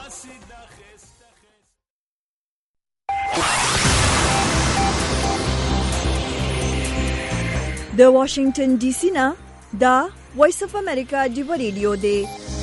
د واشنگټن ډي سي نه دا وایس اف امریکا ډیو ریډیو دی.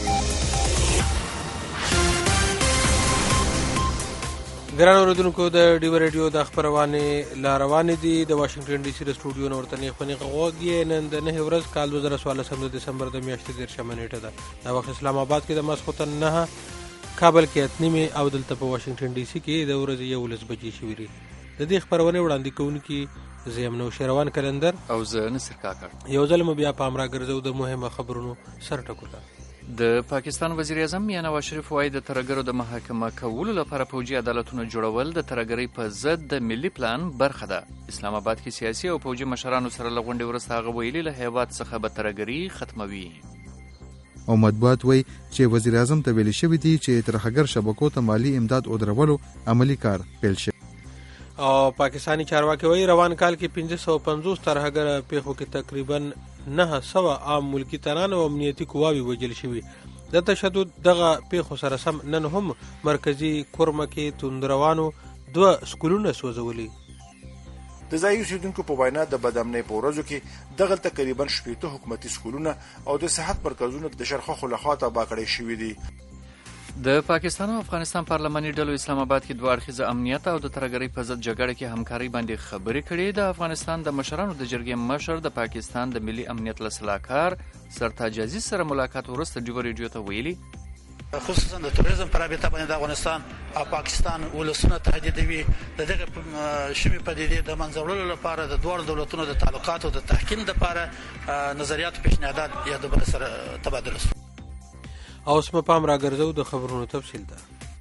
ګران اوریدونکو د ډیو ریډیو د خبرونه لاروانې دي د واشنگټن ډي سي د سټوډیو نور تنې خپنې غوږی نن د 9 ورځ کال 2014 د دسمبر د میاشتې 13 نیټه ده. دا وخت اسلام آباد کې د ماسخوتن 9 کابل کې 8 او دلته په واشنگټن ډي سي کې د ورځې 11 بجې شوې. د دې خبرونه وړاندې کوونکي زیم نو شروان کلندر او زه نصر کاکړ. یو ځل مو بیا پام را ګرځو د مهمه خبرونو سر ټکوته. د پاکستان وزیر اعظم میاں نواز شریف وايي د ترګرو د محاکمه کولو لپاره فوجي عدالتونو جوړول د ترګرۍ په ضد د ملي پلان برخه ده. اسلام آباد کې سیاسي او فوجي مشرانو سره لغونډې ورسته هغه ویلي له هیواد څخه به ترګري ختموي. او مطبوعات وایي چې وزیر اعظم ته ویل شوی دی چې ترهګر شبکو ته مالی امداد او درولو عملی کار پیل شي. او پاکستانی چارواکي وایي روان کال کې 550 ترهګر پیښو کې تقریبا 900 عام ملکی تنان او امنیتي قواوی وجل شوي. د تشدد دغه پیښو سره سم نن هم مرکزی کورمه کې توندروانو 2 سکولونه سوځولي. د ځایي اوسیدونکو په وینا د بدامنۍ په ورځو کې دغه تقریبا 80 حکومتي سکولونه او د صحت مرکزونه د شرخه خلخوا تباه کړي شوي دي. د پاکستان او افغانستان پارلماني ډلو اسلام آباد کې 2 اړخیزه امنیت او د ترګرۍ په ضد جګړه کې همکاري باندې خبرې کړې. د افغانستان د مشرانو د جرګې مشر د پاکستان د ملي امنیت لسلاکار سرتاج عزیز سره ملاقات وروسته ډیو ریډیو ته ویلي خصوصا د توریزم پر رابطه باندې د افغانستان او پاکستان ولسونه تهدیدوي. د دغه شومې پدیدې د منځوړلو لپاره د دوه دولتونو د تعلقاتو د تحکیم لپاره نظریات پیشنهادات یا د بل سره تبادله شو. او اوس په پام را ګرځو د خبرونو تفصیل ده.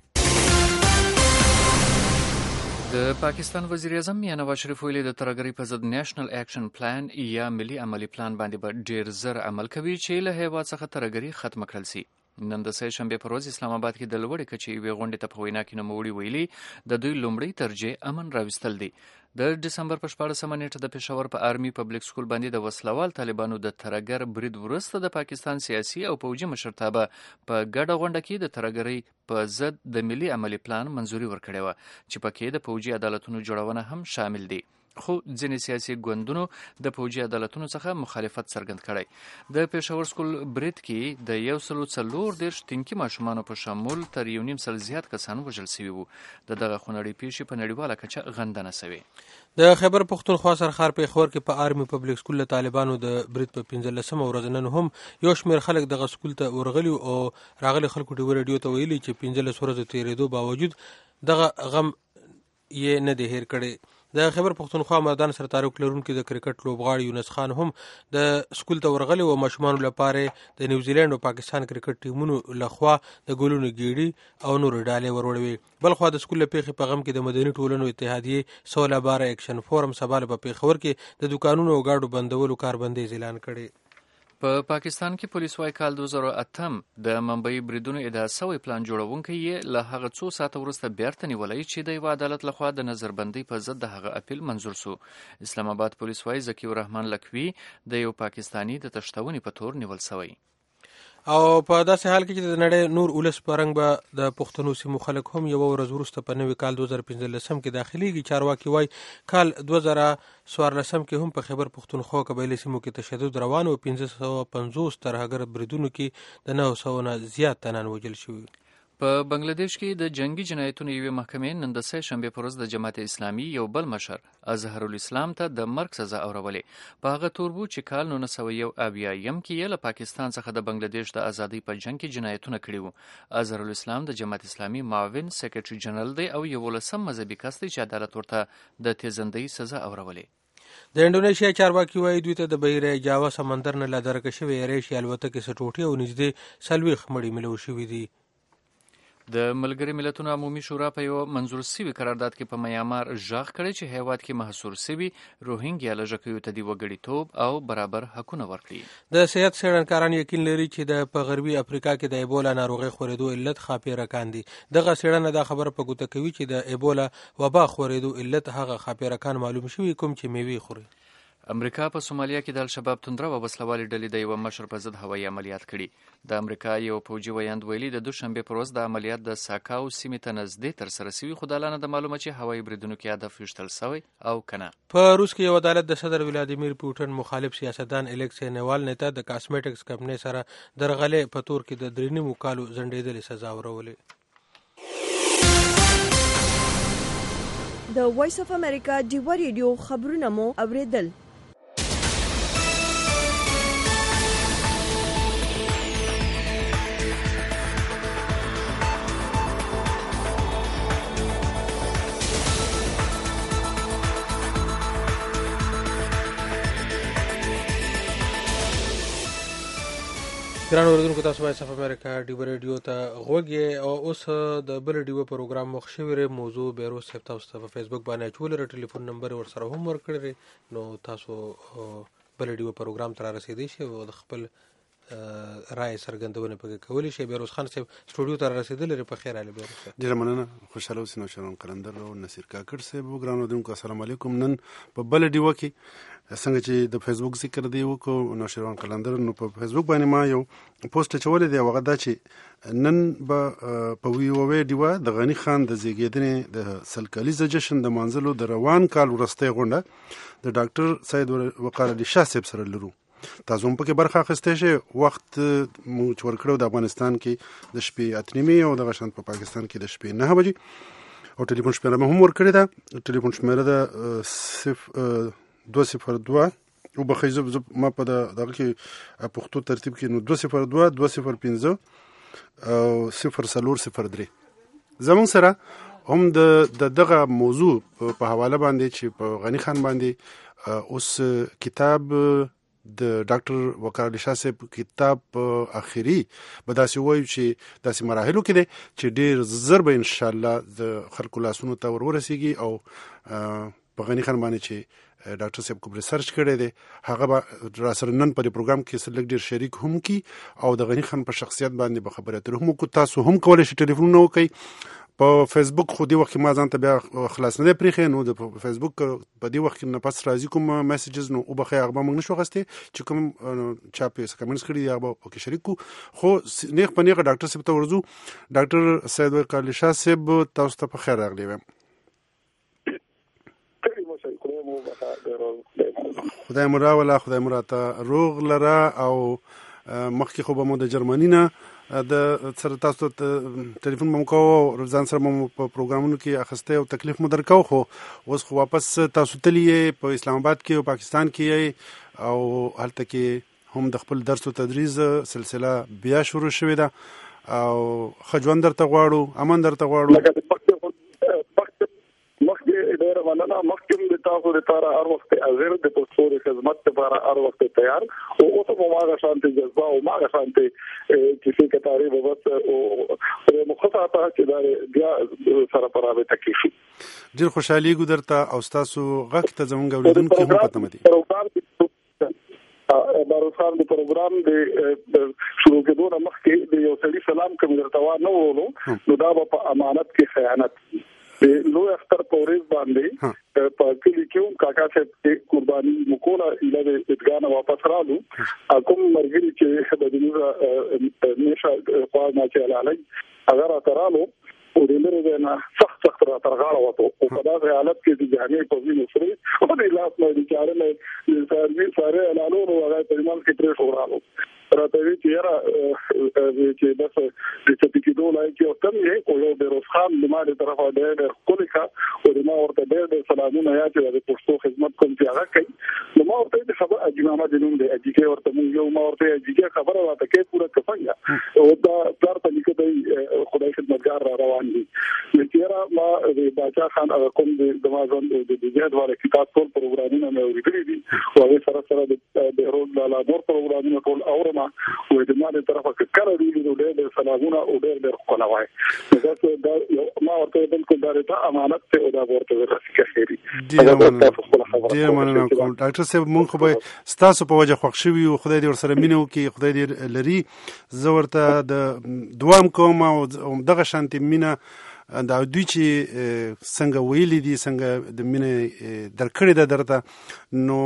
د پاکستان وزیر اعظم میاں نواز شریف ویلي د ترګرۍ په ضد نېشنل اکشن پلان یا ملي عملی پلان باندې به ډیر زر عمل کوي چې له هیواد څخه ترګرۍ ختم کړل شي. نن د سه شنبه پر ورځ اسلام آباد کې د لوړې کچې یوې غونډې ته په وینا کې نوموړي ویلي د دوی لومړی ترجیح امن راوستل دي. د ډسمبر په 14 نیټه د پېښور په آرمي پبلک سکول باندې د وسلوال طالبانو د ترګر برید وروسته د پاکستان سیاسي او فوجي مشرتابه په ګډه غونډه کې د ترګرۍ په ضد د ملي عملی پلان منځوري ورکړې و چې پکې د فوجي عدالتونو جوړونه هم شامل دي. خو ځینې سیاسي ګوندونو د فوجي عدالتونو څخه مخالفت څرګند کړی. د پېښور سکول برید کې د 140 تنکي ماشومانو په شمول تر 1.5 زیات کسان وژل شوي وو. دغه خونړۍ پیښې په نړیواله کچه غندنه شوې. د خیبر پختونخوا سرخار پېښور کې په آرمي پبلک سکول له طالبانو د برید په 15 ورځ نن هم یو شمېر خلک دغه سکول ته ورغلي او راغلي خلکو ډیو ریډیو ته ویلي چې 15 ورځې تیرېدو باوجود دغه غم یې نه دی هیر کړی. د خیبر پختونخوا مردان سره تعلق لرونکي د کرکټ لوبغاړي یونس خان هم د سکول ته ورغلي او ماشومانو لپاره د نیوزیلند او پاکستان کرکټ ټیمونو لخوا د ګولونو ګیړي او نور ډالې وروړوي. بلخوا د سکول پیښې په غم کې د مدني ټولنو اتحادیې 16 بار اکشن فورم سبا په پیښور کې د دکانونو او گاډو بندولو کاربندیز اعلان کړي. په پاکستان کې پولیس وايي کال 2008 د ممبئی بریدونو ادعا شوی پلان جوړونکی یې له هغه څو ساعته وروسته بیرته نیولی چې د یو عدالت لخوا د نظربندۍ په ضد د هغه اپیل منظور شو. اسلام آباد پولیس وايي ذکی الرحمن لکوي د یو پاکستانی د تښتونې په تور نیول شوی. او په داسې حال کې چې د نړۍ نور ولس پرنګ به د پښتنو سیمو خلک هم یو ورځ وروسته په نوي کال 2015 کې داخليږي. چارواکي وایي کال 2014 کې هم په خیبر پښتونخوا قبایلي سیمو کې تشدد روان او 550 ترهګر بریدونو کې د 900 نه زیات تنان وژل شوي. په بنگلاديش کې د جنگي جنایتونو یوې محکمې نن د سه شنبه پر ورځ د جماعت اسلامي یو بل مشر اظهر الاسلام ته د مرګ سزا اورولې. په هغه توربو چې کال 1970 کې له پاکستان څخه د بنگلاديش د ازادۍ په جنگ کې جنایتونه کړي وو. اظهر الاسلام د جماعت اسلامي معاون سیکریټري جنرال دی او یو ولسم مذهبي کس دی چې عدالت ورته د تیزندۍ سزا اورولې. د انډونیشیا چارواکي وایي دوی ته د بحیره جاوا سمندر نه لا درکه شوی ریشي الوتکې سټوټي او نږدې 40 مړي ملو شوي دي. د ملګري ملتونو عمومي شورا په یو منظور شوي قرارداد کې په میامار ژغ کړی چې هیواد کې محصور شوي روهینګیا لږکیو ته د وګړیتوب او برابر حقونه ورکړي. د صحت څېړنکاران یقین لري چې د په غربي افریقا کې د ایبولا ناروغي خورېدو علت خاپیرکان دي. دغه څېړنه دا خبره په ګوته کوي چې د ایبولا وبا خورېدو علت هغه خاپیرکان معلوم شوي کوم چې میوې خوري. امریکا په سومالیا کې د الشباب توندره او وسلوالې ډلې د یوه مشر په ضد هوایي عملیات کړي. د امریکا یو پوځي ویاند ویلي د دوشنبې پر ورځ د عملیات د ساکاو سیمې ته نږدې ترسره شوي، خو د لا نه ده معلومه چې هوایي بریدونو کې هدف ویشتل شوی او که نه. په روس کې یو عدالت د صدر ولادیمیر پوټین مخالف سیاستدان الیکسی نوالني ته د کاسمیټکس کمپنۍ سره درغلې په تور کې د 3.5 کالو ځنډېدلې سزا ورولې. د وایس اف امریکا ډیوا ریډیو خبرونه مو اوریدل. ګران اوریدونکو، تاسو وایس اف امریکا ډیوا ریډیو ته غوږ یې او اوس د بل ډیوا پروګرام مخ شوی موضوع بیروز صاحب تاسو ته په فیسبوک باندې اچولې، ټلیفون نمبر ورسره هم ورکړی، نو تاسو بل ډیوا پروګرام ته رارسېدی شئ او د خپل رائے څرګندونه پکې کولی شئ. بیروز خان صاحب سټوډیو ته رارسېدلی، په خیر علي بیروز صاحب. ډېره مننه، خوشحاله اوسئ. نوشیروان قلندر او نصیر کاکړ صاحب، ګران اوریدونکو السلام علیکم. نن په بل ډیوا کې څنګه چې د فیسبوک ذکر دی وکړو نوشیروان قلندر، نو په فیسبوک باندې ما یو پوسټ چولې دی، هغه دا چې نن به په ویوې ډیوا د غنی خان د زیږیدنې د سل کالیزه جشن د مانځلو د روان کال وروستۍ غونډه د ډاکټر سید وقار علي شاه صاحب سره لرو. تاسو هم پکې برخه اخیستی شئ. وخت مو چې ورکړو د افغانستان کې د شپې 8:30 او دغه شان په پاکستان کې د شپې 9 بجې، او ټلیفون شمیره مې هم ورکړې ده. ټلیفون شمیره ده 202 او بخیزه ما په دغه کې پښتو ترتیب کې نو 202 205 او 0403. زمون سره هم د دغه موضوع په حواله باندې چې په غنی خان باندې اوس کتاب د ډاکټر وقار علي شاه صاحب کتاب اخیری به داسې وایو چې داسې مراحلو کې دی چې ډېر زر به انشاءالله د خلکو لاسونو ته ورسیږي، او په غنی خان باندې چې ډاکټر صاحب کوم ریسرچ کړی دی هغه به را سره نن په پروګرام کې سلګ ډیر شریک هم کی، او د غنی خان په شخصیت باندې به خبرې اترې هم کو. تاسو هم کولای شئ ټلیفونونه وکړئ په فیسبوک. خو دې وخت کې ما ځان ته بیا خلاص نه دی پرېښی، نو د فیسبوک په دې وخت کې نه پس راځي کوم میسیجز، نو وبخئ هغه به موږ نشو اخیستی چې کوم چا پې کمنټس کړي دي هغه به پکې شریک کړو. خو نیغ په نیغه ډاکټر صاحب ته ورځو. ډاکټر سید وقار علي شاه صاحب تاسو ته په خیر راغلی وایم. خدای مو راوله، خدای مو راته روغ لره. او مخکې خو به مو د جرمني نه د سره تاسو ته ټلیفون مو کوو، ځان سره مو په پروګرامونو کې اخیستی او تکلیف مو درکو، خو اوس خو واپس تاسو تللی یې په اسلام آباد کې او پاکستان کې یې، او هلته کې هم د خپل درس او تدریس سلسله بیا شروع شوې ده، او ښه ژوند درته غواړو، امن درته غواړو. ډېر مننه. مخکې د تاسو لپاره هر وخت حاضر د پښتو خدمت لپاره هر وخت تیار، او اوس په ماغه شانتي جذبه او ماغه شانتي کسی کتاري بس او مخاطبه چې دا بیا سره پرابه تکلیفي. ډېر خوشحالي ګذرته او تاسو غږ ته زمونږ اوریدونکو هم پته مدي باروخان د پروګرام د شروع کېدو نه مخکې د یو سړي سلام کوم درته و نه ورونو، نو دا په امانت کې خیانت لو اختر پورز باندې په کلی کې کاکا صاحب قرباني مکولا اله ادګان واپس رالو کوم مرګري چې د دې نشه خوا ما چې علي اگر اترالو او د لري نه سخت را ترغاړه وته او په دغه حالت کې د جهاني په وینو سره او د لاس مې د چارې نه ساره اعلانو او هغه په ایمان کې پرې شورالو راته وی چې یاره چې بس د چټکیدو لای کې او تم یې او یو بیروز خان د ماده طرفه ډېر کولیکا او د ما ورته ډېر سلامونه یا چې د پښتو خدمت کوم چې هغه کوي، نو ما ورته د خبر اجماعه د نوم دی اجیکه ورته مونږ یو ما ورته اجیکه خبره واته کې پوره کفنګا او دا پلار په لیکه دی خدای خدمتګار را روان دي. چې ما د باچا خان کوم د مازون د جهاد واره کتاب ټول پروګرامونه مې ورګري دي او هغه سره سره د بیروز لا نور پروګرامونه ټول اورم او د ماده طرفه کړه دی نو ډېر سلامونه او ډېر خلوای دا ما ورته بالکل دا ته امانت ته او دا ورته راځي خیری. ډېر مننه کوم ډاکټر صاحب، مونږ خو به ستاسو په وجه خوښ شوي او خدای دې ورسره مینه وکړي، خدای دې لري. زه ورته د دوام کوم او دغه شانتي مینه دا دوی چې څنګه ویلي دي څنګه د مینې درکړې ده درته نو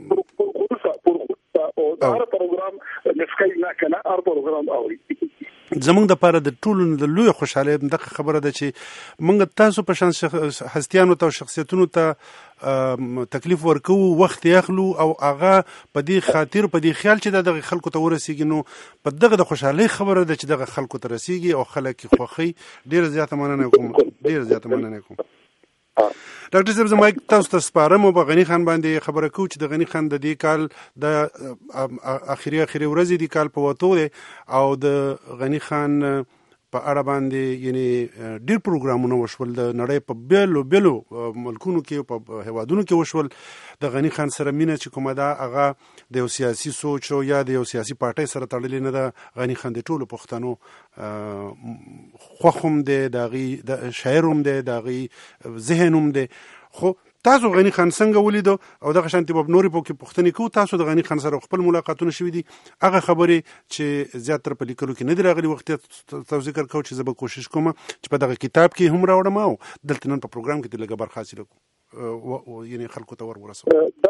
هر پروګرام نفکای نه کنه هر پروګرام اوري زمونږ د پاره د ټولو د لوی خوشاله دغه خبره ده چې موږ تاسو په شان هستیانو ته او شخصیتونو ته تکلیف ورکو وخت یخلو او هغه په دې خاطر په دې خیال چې دغه خلکو ته ورسیږي نو په دغه د خوشحالي خبره ده چې دغه خلکو ته رسیږي او خلک خوخي ډیر زیاته مننه کوم ډاکټر صاحب زما تاسو ته سپارم او په غنی خان باندې خبره کوم چې د غنی خان د دې کال د اخیری ورځې د کال په وته دی او د غنی خان په اړه باندې یعنی ډیر پروګرامونه وشول د نړۍ په بیلو ملکونو کې په هوادونو کې وشول د غنی خان سره مینه چې کومه ده هغه د یو سیاسي سوچ او یا د یو سیاسي پارټۍ سره تړلې نه ده غنی خان د ټولو پښتنو خوښم دی د شاعر هم دی د ذهن هم دی خو تاسو غنی خان څنګه ولیدو او دغه شانتي په نوري په کې پښتني کو تاسو د غنی خان سره خپل ملاقاتونه شوي دي هغه خبرې چې زیاتره په لیکلو کې نه دی راغلي وخت تاسو ذکر کوم چې زه به کوشش کوم چې په دغه کتاب کې هم راوړم او دلته نن په پروګرام کې د لږه برخه حاصل کوم یعنی خلکو ته ورسو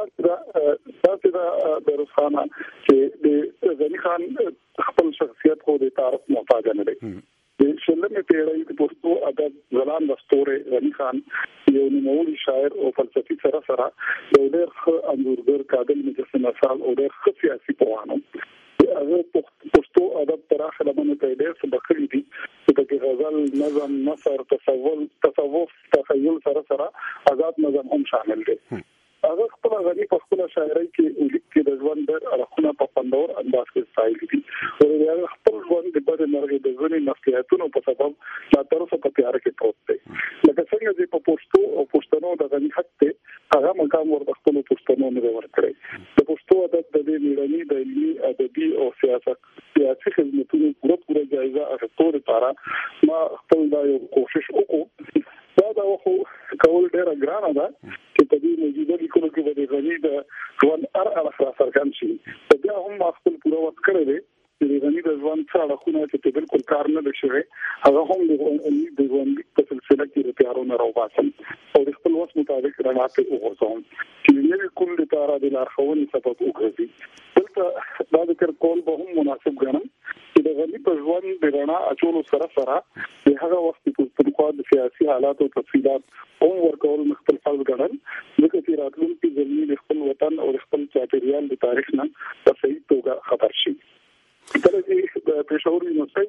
دا د رسانه چې د غنی خان خپل شخصیت خو د تعارف محتاج نه دی د شلمې پیړۍ د پښتو ادب ځلان دستوري غنی خان یو نوموړی شاعر او فلسفي سره یو ډېر ښه انځورګر قابل مجسمه مثال او ډېر ښه سیاسي پوهانو هغه پښتو ادب تر اخره باندې په ډېر څه بخښلي دي چې د غزل نظم نثر تصوف تخیل سره آزاد نظم هم شامل دي هغه خپل غنی په خپل شاعرۍ کې لیک کې د ژوند د اړخونو په پندور انداز کې ستایي دي او هغه خپل ژوند د بده مرغه د ځینې مسئولیتونو په سبب لا تر اوسه په تیار کې پروت دی لکه څنګه چې په پښتو او پښتنو د غنی حق ته هغه مقام ورته خپل پښتنو نه ورکړي د پښتو ادب د دې میړني د علمي ادبي او سیاسي خدماتونو پوره جایزه اخیستلو لپاره ما خپل دا یو کوشش وکړ دا خو کول ډېر ګرانه ده چې په دې موجوده لیکلو کې د غنی د ژوند اړه څرګند شي په بیا هم خپل پوره وخت کړی دی چې غنی د ژوند څخه اړخونه چې بالکل کار نه شوی هغه هم د ژوند په سلسله کې د تیارونو راوباسم او د خپل وخت مطابق راځي وګورم چې نوې کوم لپاره د لارښوونې سبب وګرځي دلته دا ذکر کول به هم مناسب ګڼم چې د غنی په ژوند د رڼا اچولو سره د هغه وخت په خوا د سیاسي حالاتو تفصیلات هم ورکول مختلف فرض ګڼل ځکه چې راتلونکي زمینې خپل وطن او خپل چاپیریال د تاریخ نه په صحیح توګه خبر شي کله چې د پېښور یونیورسيټي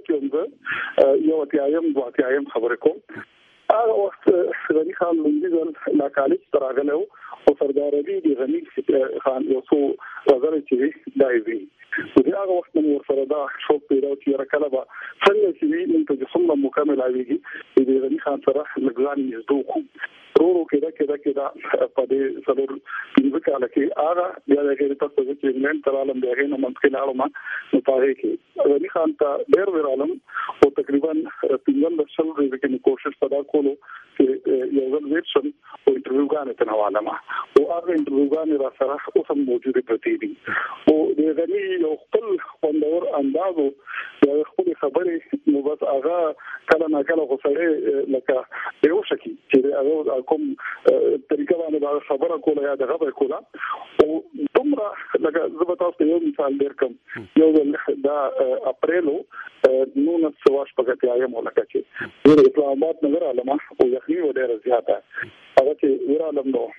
کې یو اتیایم خبرې کوم هغه وخت غنی خان لومړی لا کالج تراغله او سردار علي د غنی خان یو څو غزل چې دایوي هغه وخت نو ورسره دا شوق پیدا چې راکله به څنګه چې موږ ته څومره مکمل اویږي د غنی خان سره لګان یزدو ورو کېدا په دې څلور پنځه کاله کې هغه بیا د غیر تاسو چې انګلند ته عالم دی هغه منځکې لاړم نو پاره کې غنی خان ته ډېر ورالم او تقریبا 15 سال کې کوشش پیدا کولو چې یو ځل ورشم او انټرویو غانې ته حواله ما او هغه انټرویو غانې را سره اوس هم موجوده پرتی دي او د غنی یو خپل خوندور اندازو د خپل خبرې نو بس هغه کله نه کله غوسړې لکه یو شکی چې هغه کوم طریقه باندې دا خبره کوله یا د غبر کوله او دومره لکه زه به تاسو یو مثال درکم یو دا اپریلو 1980 یم ولکه چې د اسلام آباد نظر علما او یخني ډېر زیاته هغه چې ورالم نو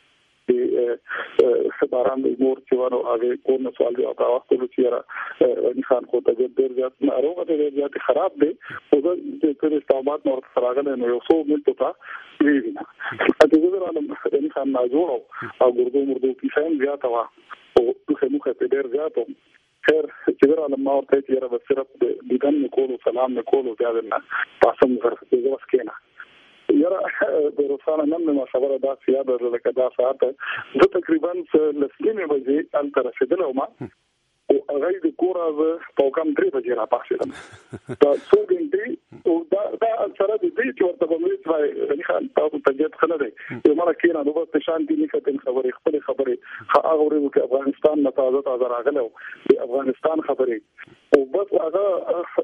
باران د مور چې ورو هغه کو نه سوال دی او تاسو ته چیرې غنی خان خو ته ډېر زیات ناروغه ډېر زیات خراب دی او د استعمال نور فراغله نو یو څو منټو ته وینا اته زه رالم غنی خان ما جوړ او ګردو کې فهم زیات وا او څه مخه په ډېر زیات خیر چې رالم ما ورته چې را صرف د دیدن کولو سلام کولو بیا نه پاسم ورته وسکینه یاره د روسانه نن ما خبره دا سیاده لکه دا ساعت زه تقریبا لسلمې بجې ال تر رسیدلم او هغه د کور از په کم 3 بجې را پاسېدم دا څو غنټې او دا سره د دې چې ورته کومې ځای غنی خان تاسو ته جت خنه دی یو مره کېنه نو بس شانتي لیکته خبرې خپل خبرې هغه ورته افغانستان نه تازه راغله د افغانستان خبرې او بس هغه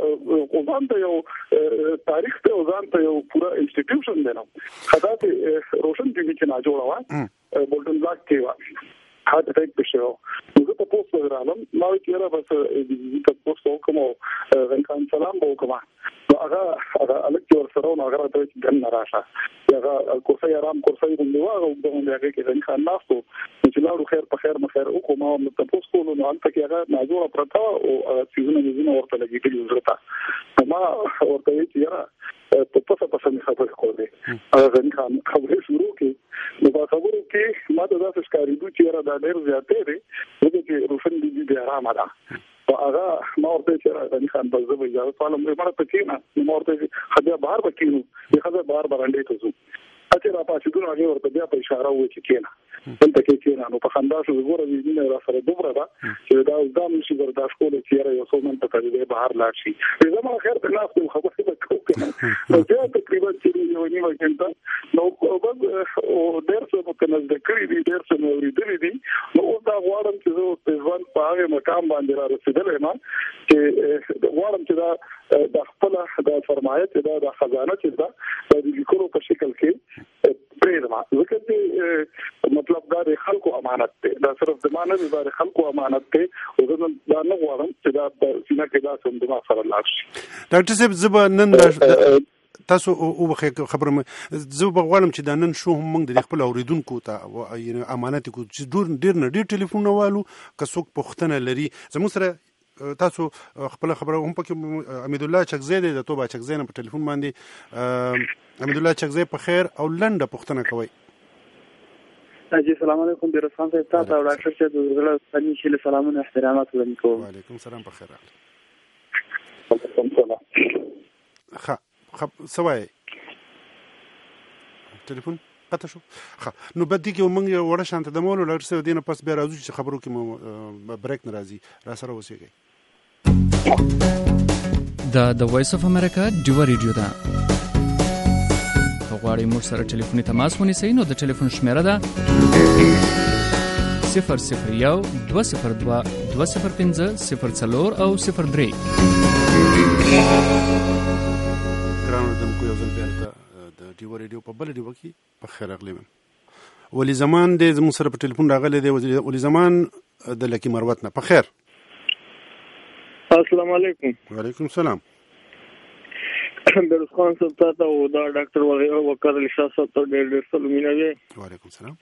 ځان ته یو تاریخ ته ځان ته یو پورا انسټیټیوشن دی نو خدای روشن ټي وي چې نه جوړه و بولټن بلاک کې و هارت اٹیک بشو زه په پوسټ ورالم ما کېره بس دې په پوسټ وکم غنکان سلام وکم هغه الګ ور سره نو هغه ته دن راشه هغه کوسه آرام کوسه دې واغه د هغه کې غنکان ناستو چې لاړو خیر په خیر مخیر وکم ما په پوسټ کولو نو انت کې هغه ناجوړه پرتا او سيزونه ورته لګېدل ورته ما ورته چې یاره په پسه می خبرې کولې هغه غنکان خبرې شروع کړې نو په خبرو کې ما ته داسې ښکارېدو چې یاره دا ډېر زیاتې دی چې روشن دي بیا آرامه ده هغه ما ورته چې غنکان بس زه به اجازه طالب مې پکې نه ما ورته خدای بهر بکینو خدای بهر باندې ته زو اته را پاتې دوه هغه ورته بیا په اشاره و چې کېنه دلته کې نه نو په خندا شو وګوره دې نه را سره دوبره دا چې دا ځم شي برداشت کول چې یو څو منټه پدې بهر لاړ شي زما خیر په لاس ته خبرې وکړم نو بیا تقریبا چې یو نیمه غنټه نو بس او درس په نزدکړې دي درس نو ورېدلې دي نو دا غواړم چې زه په ځوان په هغه مقام باندې را رسیدلې ما چې غواړم چې دا د خپل د فرمایت د خزانه چې دا د لیکلو په شکل کې پرېما ځکه چې مطلب دا د خلکو امانت دی دا صرف د مانه د خلکو امانت دی او دا نه غواړم چې دا سینه کې دا سم د ما سره لاړ شي ډاکټر صاحب زبا نن تاسو او خبره زه بغواړم چې دا نن شو هم موږ د خپل اوریدونکو ته یعنی امانت کو چې ډیر ټلیفون والو که څوک پوښتنه لري زموږ سره تاسو خپل خبره هم پکې امید الله چکزی د توبه چکزی نه په ټلیفون باندې امید الله چکزی په خیر او لنډه پوښتنه کوي جی السلام علیکم بیرسان صاحب تاسو او ډاکټر صاحب د زړه ستنی شي سلامونه احترامات وړاندې کوم وعلیکم السلام په خیر سوای ټلیفون قطع شو نو بد دي کې موږ وړه شانته د مولو ډاکټر صاحب دینه پس بیا راځو چې خبرو کې بریک ناراضي را سره وسیږي د وایس اف امریکا ډیو ریډیو دا غواړئ موږ سره ټلیفوني تماس ونیسئ نو د ټلیفون شمیره ده 001 202 205 04 او 03 ګرانو دمکو یو ځل بیا د ډیو ریډیو په بل ډیو کې په خیر اغلی ولی زمان د زموږ سره په ټلیفون راغلی دی ولی زمان د لکی مروت نه په خیر السلام علیکم وعلیکم السلام بیروز خان صاحب تاسو او دا ډاکټر وکړل شاسو ته ډېر سلامونه وي وعلیکم السلام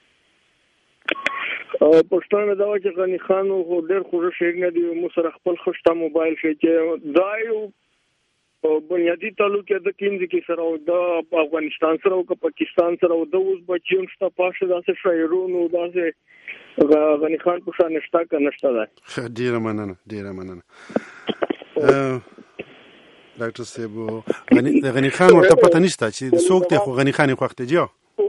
پښتون دا چې غنی خان او ډېر خوږ شعر نه دی مو سره خپل خوشته موبایل شي چې دا یو بنیادی تعلق د کیندې کې سره او د افغانستان سره او پاکستان سره او د اوس بچیون شته پاشه داسې شاعرونو داسې غنی خان په شان نشته کنهشته ده ډیره مننه ډاکټر صاحب غنی خان ورته پته نشته چې څوک دی خو غنی خان خوښته جوړ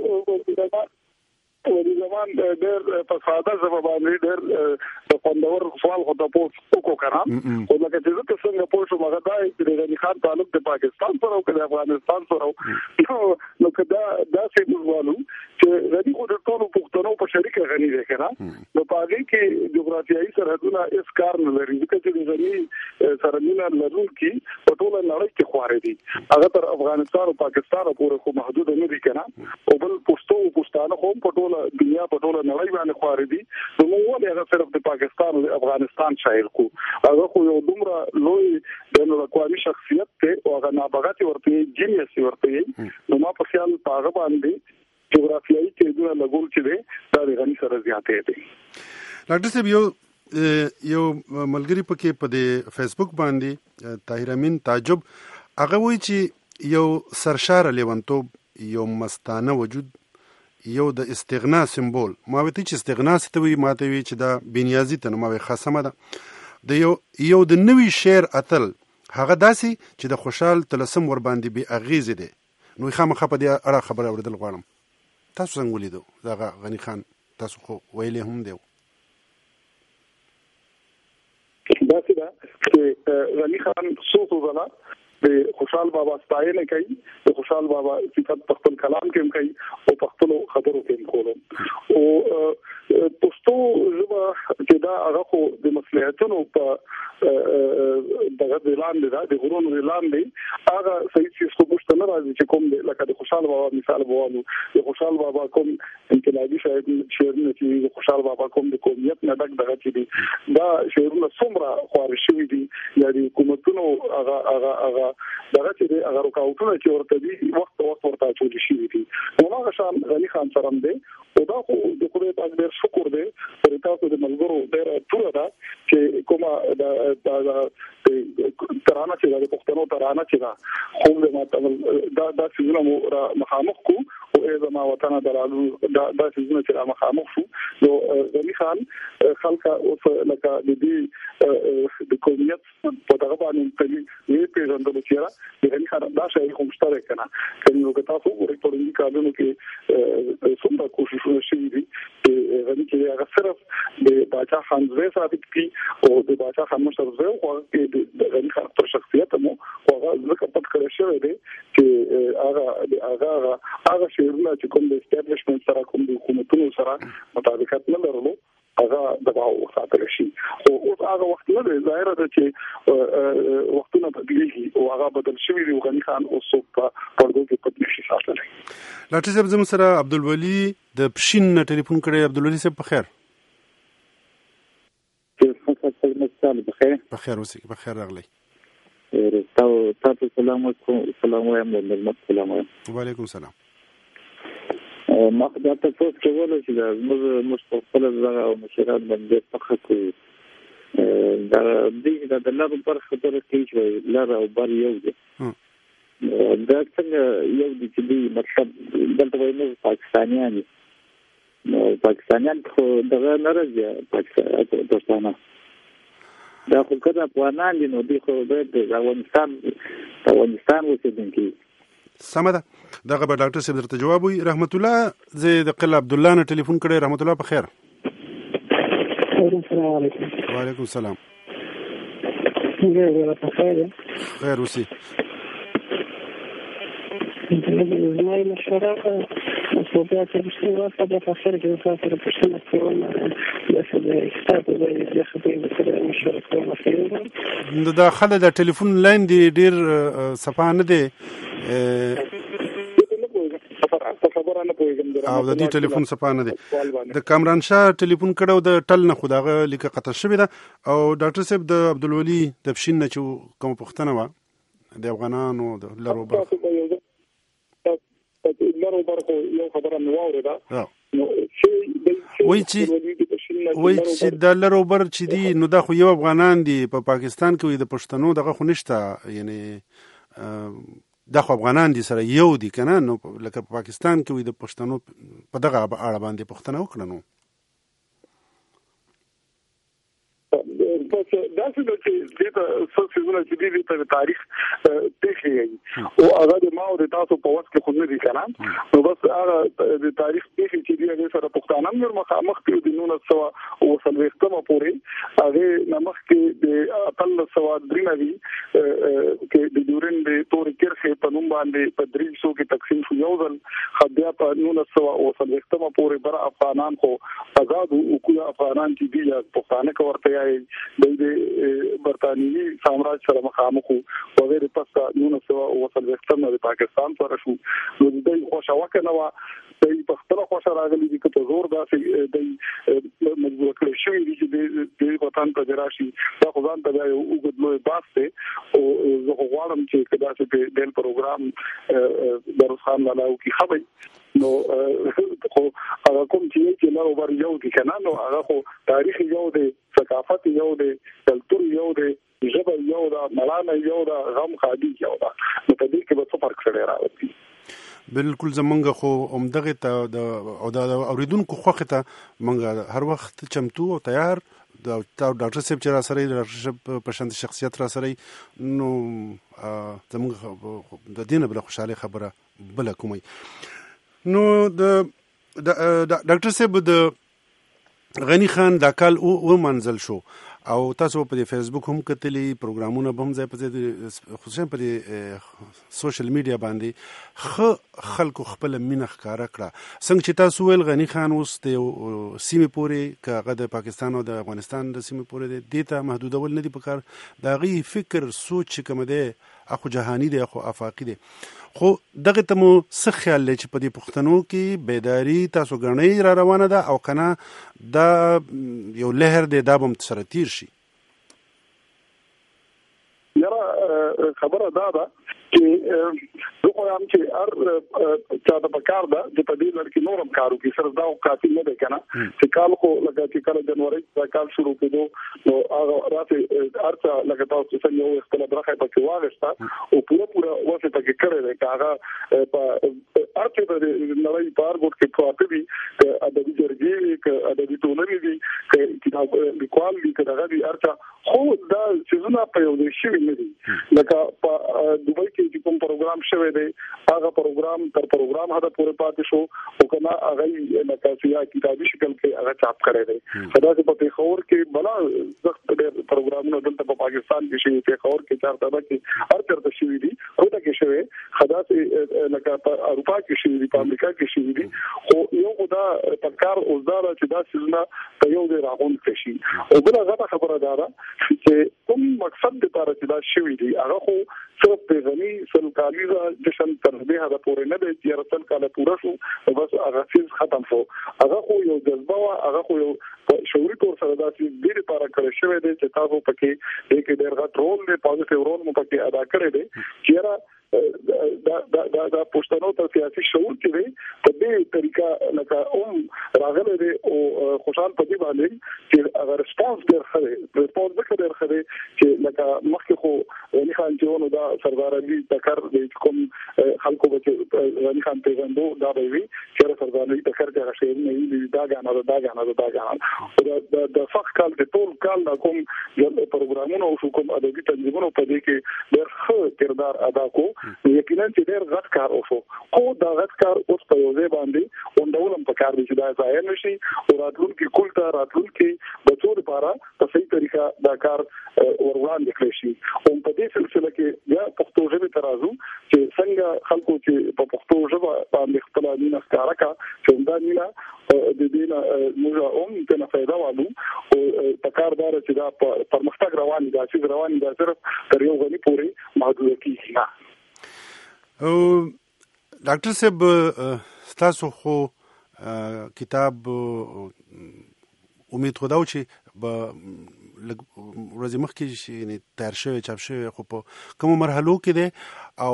زمان ډېر په ساده ژبه باندې ډېر د خوندور سوال خو تاسو وکړو کنه خو لکه چې زه څنګه پوښتنه مګر دا چې د غنی خان تعلق د پاکستان سره او د افغانستان سره نو کدا دا څه وایو چې غنی خو د ټولو پښتنو په شریکه غنی دی کنه نو په هغه کې جغرافیایي سرحدونه اس کار نه لري چې د غنی سرحدونه لرل کې په ټوله نړۍ کې خوارې دي هغه تر افغانستان او پاکستان پورې خو محدود نه دي کنه او بل پښتانه هم په ټوله دنیا په ټوله نړۍ باندې خوارې دي نو موږ ولې هغه صرف د پاکستان او افغانستان شاعر کو هغه خو یو دومره لوی د نړیوالي شخصیت ته او هغه نابغاتي ورته جینیس ورته نو ما په خیال هغه باندې جغرافیایي کېدونه لګول چې دی دا غني سره زیاتې دي ډاکټر صاحب یو ملګری پکې په فیسبوک باندې طاهر امین تعجب هغه وایي چې یو سرشار لیونتوب یو مستانه وجود یو د استغنا سمبول ما وتی چې استغنا ستوي ماته وی چې دا بنیازي ته نو ما خاصه ده د یو د نوې شعر اتل هغه داسي چې د خوشحال تلسم ور باندې به اغیز دي نو خامخا په دې اړه خبره اوریدل غواړم تاسو څنګه ولیدو دا غنی خان تاسو خو ویلې هم دی دا چې غنی خان صوت وزلا د خوشحال بابا ستاینه کوي د خوشحال بابا صفات په خپل کلام کې هم کوي او په خپل خبرو کې هم کوي او پښتو ژبه چې دا هغه خو د مصلحتونو په دغه اعلان دی د غرونو اعلان دی هغه صحیح څه خو پښتو نه راځي چې کوم لکه د خوشحال بابا مثال ووالو د خوشحال بابا کوم انقلابي شعرونه چې د خوشحال بابا کوم د قومیت نه ډک دغه چې دي دا شعرونه څومره خوار شوي دي یا د حکومتونو هغه دغه چې هغه رکاوټونه چې ورته دي وخت ورته چول شي دي هغه شان غني خان سره دی او دا خو د خدای پاک ډېر شکر دی پر تاسو د ملګرو ډېر ټول دا چې کومه د ترانه چې د پښتنو ترانه چې دا خو د ماته دا څنګه مو مخامخ کو او زما وطن درالو دا څنګه چې مخامخ شو نو غني خان خلک اوس لکه د دې د قومیت په دغه باندې یې پیژندل چې غني خان دا شی کوم مشترک کنه کله که تاسو ورته کارونو کې څومره کوششونه شوي دي غني کې هغه صرف د باچا خان زوی ثابت کی او د باچا خان مشر زوی او د غني خان پر شخصیت مو هغه ځکه پټ کړی شوی دی چې هغه شعرونه چې کوم د اسټابلیشمنت سره کوم د حکومتونو سره مطابقت نه لرلو هغه دغه ساتل شي او هغه وخت نه ظاهر ده چې وختونه بدلیږي او هغه بدل شوی دی غني خان اوس په پردو کې پټ نشي ساتلی. ډاکټر صاحب زموږ سره عبدالولي د پښین ټلیفون کړی. عبدالولي صاحب په خیر؟ بخیر اوسئ. بخیر راغلی. تاسو سلام وایم. وعلیکم السلام. ما دا تاسو کولای شئ موږ په خپل ځای او مشران باندې فخر کوو. دا د لارو برخه درته کوي لار او بار یو دی. دا څنګه یو دي چې مطلب دلته وایي پاکستانیان خو دغه نه راځي پاکستان دا خو کله افغانان دي نو دوی خو باید د افغانستان اوسېدونکي. سمه ده. دغه به ډاکټر صاحب درته جواب وي. رحمت الله زه د قل عبد الله نه ټلیفون کړی. رحمت الله په خیر؟ السلام علیکم. وعلیکم السلام. خیر اوسئ. زما مشوره مصوبات الشباب قد يفسر كيف يفسر الشمس كمان بس الكتاب اللي خطيب كده مشوره مصيره دا خله د ټلیفون لاین دی ډیر صفه نه دی او د دې ټلیفون صفه نه دی. د کامران شاه ټلیفون کړو د ټل نه خداغه لیکه قطع شوی ده. او ډاکټر صاحب د عبدالولي د پښین نه چې کوم پښتنه و د افغانانو د لارو برخه یو خبره مې واورېده وایي چې د لارو بر چې دي نو دا خو یو افغانان دي په پاکستان کې د پښتنو دغه خو نشته یعنی دا خو افغانان دي سره یو دي کنه نو لکه په پاکستان کې د پښتنو په دغه اړه باندې پښتنه وکړه نو دا څه چې د سوسیزونه چې د تاریخ تخې او هغه د ماو د تاسو په وخت کې خو نه دي کنه نو بس هغه د تاریخ تخې چې د سره پښتانه مر مخامخ کې د 1930 پورې هغه نمخ کې د 1393 کې د دورن د تور کرخه په نوم باندې په 300 کې تقسیم شو یو ځل خدیا په 1930 پورې بر افغانان خو آزاد او کوه افغانان چې دي پښتانه کورته د برتانوي سامراج سره مخامخ او غیر پس 1930 د پاکستان سره شو نو د خوشاوه کنه وا د پښتون خوشا راغلي دي چې زور داسې د مجبور کړی شوی دي چې د وطن ته راشي دا خو ځان ته یو وګړي باسته او زه غواړم چې کدا چې د پروګرام دروخان لاله کی خبري نو خو هغه کوم چې لارو بر یو دي کنه نو هغه خو تاریخ یو دی ثقافت یو دی کلتور یو دی ژبه یو دا ملانه یو دا غم خادي یو دا نو په دې کې به څه فرق شته راوځي. بالکل زمونږ خو همدغه ته د اوریدونکو خوخه ته مونږ هر وخت چمتو او تیار د ډاکټر صاحب چې را سره ډاکټر صاحب په شان شخصیت را سره نو زمونږ د دینه بل خوشاله خبره بل کومي نو د ډاکټر صاحب د غنی خان د کال او منزل شو او تاسو په فیسبوک هم کتلی پروګرامونه به هم ځای په ځای خصوصا په سوشل میډیا باندې خلکو خپل مینه ښکارا کړه. څنګه چې تاسو ویل غنی خان اوس د سیمې پورې کاغه د پاکستان او د افغانستان د سیمې پورې د دیتا محدودول نه دی پکار، دا غي فکر سوچ کوم دی اخو جهانی دی اخو افاقی دی، خو دغه ته مو څه خیال لري چې په دې پښتنو کې بیداری تاسو غنۍ را روانه ده او کنه دا یو لهر دی دا به سره تیر شي؟ یاره خبره ده چې زه خو یم چې هر چا د پکار ده چې په دې لړ کې نورم کارو کې سره دا کافي نه ده کنه چې کال خو لکه چې کله جنوري دا کال شروع کېدو نو هغه راته ارڅ لکه تاسو څنګه یو خپل برخه پکې واغستا او پوره واسه پکې کړی دی هغه په ارڅ په نړۍ پار ګوت کې پاتې دي چې ادبي جرګې کې ادبي ټولنې دي چې کتاب لیکوال دي چې هغه دي ارڅ خو دا څه نه په یو ځای شوی نه دي. لکه په دوبۍ کې کوم پروګرام شوی دی هغه پروګرام تر پروګرام هدا پورې پاتې شو او کنه هغه لکه سیا کتابي شکل کې هغه چاپ کړی دی. خدا چې په پیښور کې بلا سخت ډېر پروګرامونه دلته په پاکستان کې شوی، پیښور کې چارته کې هر چرته شوی دي، روته کې شوی، خدا چې لکه په اروپا کې شوی دي، په امریکا کې شوی دي، خو یو خدا پکار اوزدار چې دا سيزونه په یو ځای راغون شي. او بل هغه خبره ده چې کوم مقصد لپاره چې دا شوی دی هغه خو صرف پیغامي سلکالیزه جشن تر دې هدا پورې نه دی چې رسل کاله پوره شو بس هغه چیز ختم شو. هغه خو یو جذبه وا، هغه خو یو شعوري تور سره دا چې ډېر لپاره کړی شوی دی چې تاسو پکې یک ډېر غټ رول دی، پوزټیو رول مو پکې ادا کړی دی چې را دا پښتنو ته سیاسي شعور کې دی په دې طریقه لکه راغلی دی او خوشحال پدې باندې چې اگر ریسپانس ډېر ښه ریسپانس ډېر ښه دی چې لکه مخکې خو غنی خان چې ونو دا سردار علي تکر د کوم خلکو به غنی خان پیژندو دا به وي چې سردار علي تکر چې شعر نه وي دا غاڼه د فخ کال د ټول کال د کوم پروګرامونو او کوم ادبي تنظیمونو په دې کې ډېر ښه کردار ادا کو. یقینا چې ډېر غټ کار وشو، خو دا غټ کار اوس په یو ځای باندې اونډولم په کار دي چې دا ځای نشي او راتلونکي کولته راتلونکي بچو لپاره په صحیح طریقه دا کار وروړاندې کړی شي. او په دې سلسله کې بیا پښتو ژبه ترازو چې څنګه خلکو چې په پښتو ژبه باندې خپل مینه ښکارا کا چې دا مینه د دې نه موږ ته نه فائدہ والو او په کاردار چې دا پرمختګ روان دي چې روان دي صرف تر یو غني پورې محدود کیږي. او ډاکټر صاحب تاسو خو کتاب امید خداو چې به ورځې مخکې یعنی تیار شوی چاپ شوی خو په کومو مرحلو کې دی او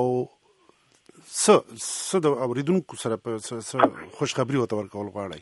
څه د اوریدونکو سره په خوشخبری ورته ورکول غواړئ؟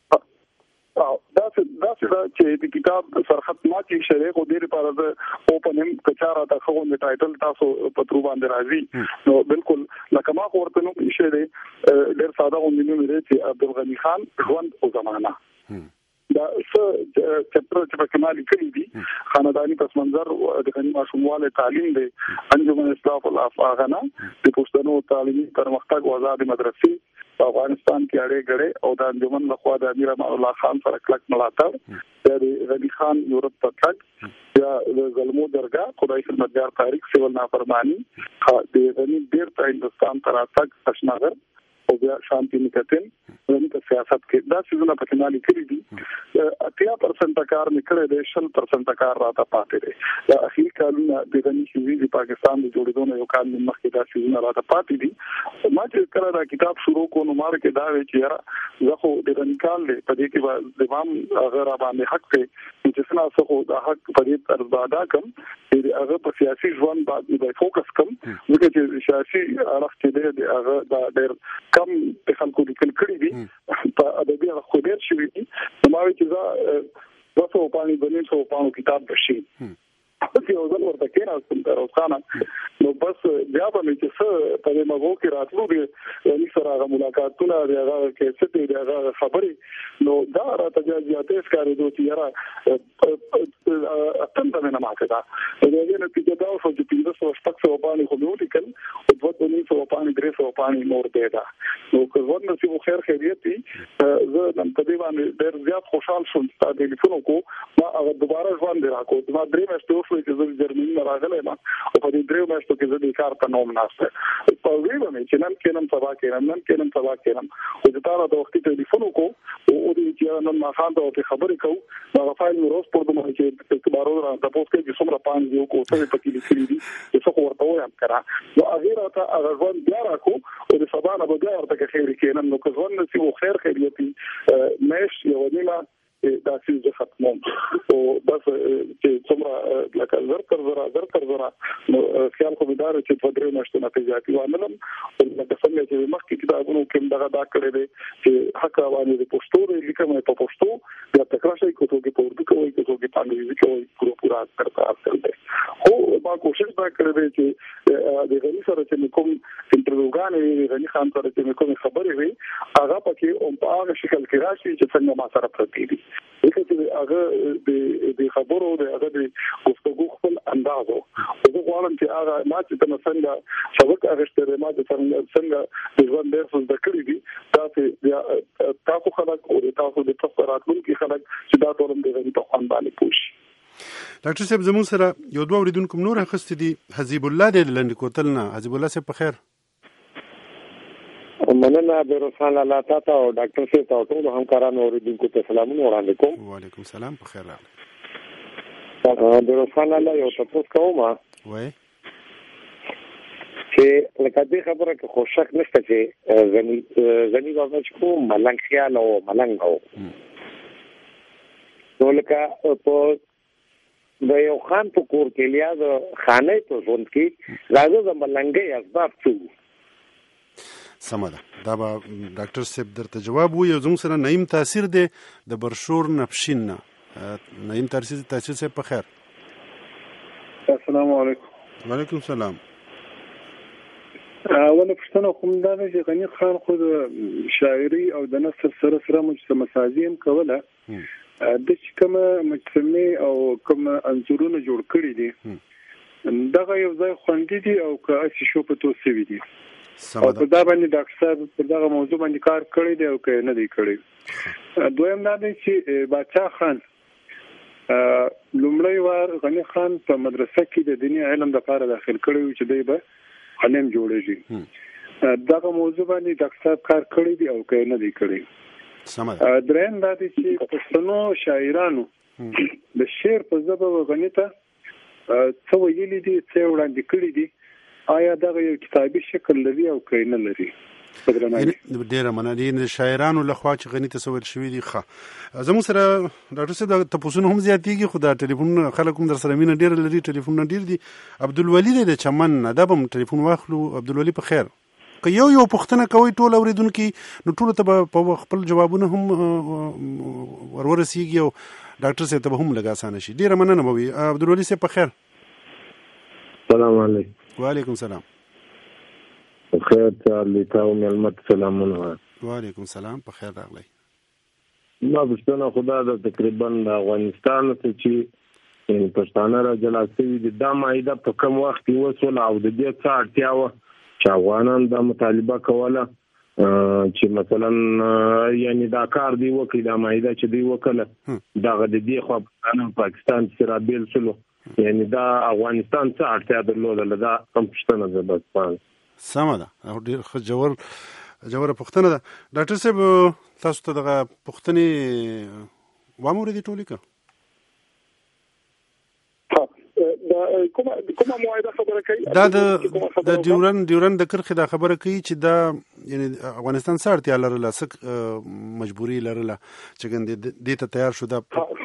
دا چې د کتاب سرخط ماتي شری خو ډیر لپاره د اوپن کچاره ته خو د ټایټل تاسو په ترو باندې راځي نو بالکل لکه ما ورته نو شری ډیر ساده غوښنه مې لري چې عبدالغنی خان ژوند او زمانہ دا څه چپټر چې په کمالي کړی دي خاندانی پس منظر د غنی ماشومواله تعلیم دی انجمن اصلاح الافغانه د پښتنو تعلیمي پرمختګ او آزاد مدرسې په افغانستان کې اړې غړې او د انجمن لخوا د امیر امان الله خان سره کلک ملاتړ د غنی خان یورپ ته تګ یا د زلمو درګه خدای خدمتګار تاریخ سیول نافرمانی د غنی ډیر ته هندستان ته راتګ اشناغر او بیا شانتی نکتن د سیاست کې دا څه په کمالي کړی دي 80% کار نکړي دي 100% کار راته پاتې دي دا اخیری کالونه د غنی شوی د پاکستان د جوړېدو نه یو کال مخکې دا څه راته پاتې دي ما چې کله دا کتاب شروع کو نو مار کې دا وی چې زه خو د غنی کال له پدې کې د امام هغه را باندې حق ته چې څنګه څه خو د حق پرې طرز ادا کوم چې هغه په سیاسي ژوند باندې فوکس کوم ځکه چې سیاسي اړخ کې د هغه د ډېر کم په خلکو لیکل کړی دي په ادبي خو ډېر شوی دي نو ما چې دا وڅو پانی باندې څو پانو کتاب بشي یو ځل ورته کېناستم فیروز خان نو بس بیا به مې چې څه په دې مغو کې راتلو دي یعنی سره هغه ملاقاتونه دی هغه کیسې دی هغه خبرې نو دا راته زیاتې ښکارېدو چې یاره اتم به نه ماته دا د دې نتیجه دا شو چې 1500 باندې خو مې ولیکل او 200 باندې 300 باندې نور دی دا نو که ورنه چې خیر خیریت دي زه نن په دې باندې ډېر زیات خوشحال شوم چې ټلیفون کو ما هغه دوباره ځوان دی راکو ما درې میاشتې وشوې چې زه جرمني نه راغلی ما او په دې درې میاشتو کې زه د کار په نوم ناسته په وی باندې چې نن کېنم سبا کېنم او د تاسو د وخت ټلیفون کو او دې چې نن ما خان ته خبرې کوم دا فایل مې روز پر دومره چې بارو را تاسو کې چې څومره پان دی کو څه په کې لیکلي دي چې څه ورته وایم کړه نو هغه راته هغه ځوان بیا راکو او د سبا نه بیا ورته کې خیر کېنم نو که ځوان نسی خو خیر خیریتي مېش یو نیمه دا سیزه ختموم او بس چې څومره لکه زر تر زرا نو خیال خو دار چې په درې میاشتو نه پیژاتی وانلم او لکه څنګه چې مخکې کتابونو کې دغه دا کړی دی چې حق باندې د پښتو لیکم په پښتو یا تکرار شي کوته کې په اردو کې وایي کوته کې په انګریزي کې وایي پورا کرتا اصل دی خو ما کوشش دا کړی دی چې د غنی سره چې کوم انټروګانې غنی خان سره چې کوم خبرې وي هغه پکې په هغه شکل کې راشي چې څنګه ما سره پرتی دي چې هغه د خبرو د هغه د گفتگو خپل اندازو زه غواړم چې هغه ما چې څنګه سبق اغشتره ما چې څنګه د ژوند درس زده کړی دي تاسو خلک او تاسو د تفسیراتونو کې خلک چې دا ټول د غنی په خوان باندې پوښي ډاکټر صاحب زموږ سره یو دوه اوریدونکو نور اخستې دي حزب الله د لندکوتل نه حزب الله صاحب په خیر مننه بیروسان الله تعالی او ډاکټر صاحب او ټول همکارانو اوریدونکو ته سلامونه وړاندې کوم وعلیکم السلام په خیر راغلی بیروسان الله یو تاسو کوم وای چې لکه دې خبره کې خو شک نشته چې غنی باندې کوم ملنګ خیال او ملنګ او نو لکه په د یو خان په کور کې لیا د خانه په ژوند کې راځي د ملنګي اسباب څه سمه ده دا به ډاکټر صاحب درته جواب وي زموږ سره نعیم تاثیر دی د برشور نفشین نه نعیم تاثیر صاحب په خیر السلام علیکم وعلیکم السلام اوله پښتنه کوم دا چې غنی خان خو د شاعري او د نثر سره مجسمه سازي هم کوله د کوم مجسمه او کوم انځورونه جوړ کړی دي دغه یو ځای خوندې دي او که اسی شو په توسه وي دي او په دا باندې ډاکټر صاحب په دغه موضوع باندې کار کړی دی او که نه دی کړی دویم دا دی چې باچا خان لومړی وار غنی خان په مدرسه کې د دیني علم لپاره داخل کړی و چې دی به علم جوړېږي دغه موضوع باندې ډاکټر صاحب کار کړی دی او که نه دی کړی درېم دا دی چې پښتنو شاعرانو د شعر په ژبه غنیته څه ویلي دي څه وړاندې کړي دي آیا دغه یو کتابي شکل لري او که نه لري ډیره مننه د شاعرانو لخوا چې غنی تصور شوی دی ښه زموږ سره ډاکټر صاحب تاسو هم زیاتېږي خو دا ټلیفون خلک هم در سره مینه ډیره لري ټلیفون ډیر دي عبدالولي د چمن دا به ټلیفون واخلو عبدالولي په خیر که یو پوښتنه کوي ټول اوریدونکو نو ټول ته په خپل جوابونه هم ورورسیږي او ډاکټر صاحب ته هم لږ اسانه شي ډیره مننه به وي عبدالولي صاحب په خیر السلام علیکم وعلیکم السلام خیر تعالی تاسو ملمت سلامونه وعلیکم السلام په خیر راغلی ما پښتنه خدا د تقریبا د افغانستان ته چې پښتانه را جلاسي دي دا مایده په کوم وخت وسول او د دې څه اړتیا و چې افغانان د مطالبه کوله چې مثلا یعنی دا کار دی وکړي دا مایده چې دی وکړه دا د دې خو پاکستان سره بیل سلو یعنی دا افغانستان څه اړتیا درلوده دا کوم پښتنه ده بس سمه ده او ډیر جوړه پښتنه ده ډاکټر صاحب تاسو ته دغه پښتنې وامور دي ټولې کا کومه معاهده خبره کوي دا د ډیورن د کرخه دا خبره کوي چې دا یعنی افغانستان سره اړتیا لرله سک مجبوری لرله چې ګند دې ته تیار شو دا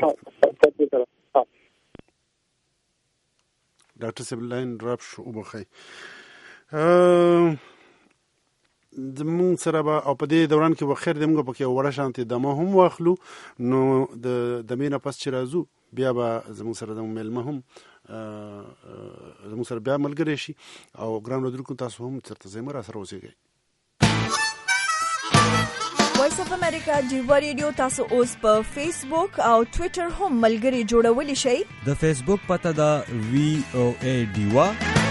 ډاکټر صاحب لاین ډراپ شو وبخي زمون سره به او په دې دوران کې وخیر دمغه پکې وړه شانتي دمه هم واخلو نو د مینه پس چې راځو بیا به زمون سره د ملمه هم زموږ سره بیا ملګری شي او ګران اورېدونکو تاسو هم چېرته ځئ را سره اوسېږئ. وایس اف امریکا ډیوا ریډیو تاسو اوس په فیسبوک او ټوئیټر هم ملګری جوړولی شئ. د فیسبوک پته ده VOA ډیوا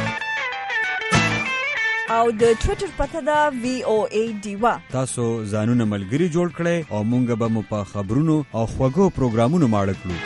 او د ټوئیټر پته ده VOA ډیوا. تاسو ځانونه ملګری جوړ کړئ او مونږ به مو په خبرونو او خوږو پروګرامونو ماړه کړو.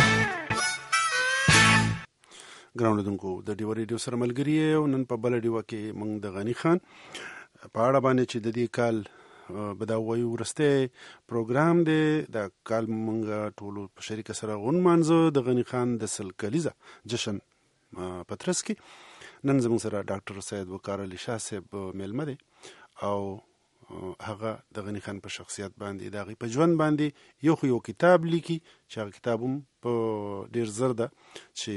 ګران اورېدونکو د ډیوا ریډیو سره ملګری یو. نن په بله ډیوا کې موږ د غني خان په اړه باندې چې د دې کال به دا وایو وروستی پروګرام دی، دا کال موږ ټولو په شریکه سره ونمانځه د غني خان د 100 کلیزه جشن په ترڅ کې. نن زموږ سره ډاکټر سید وقار علي شاه صاحب میلمه دی او هغه د غني خان په شخصیت باندې د هغې په ژوند باندې یو کتاب لیکي چې هغه کتاب هم په ډېر زر ده چې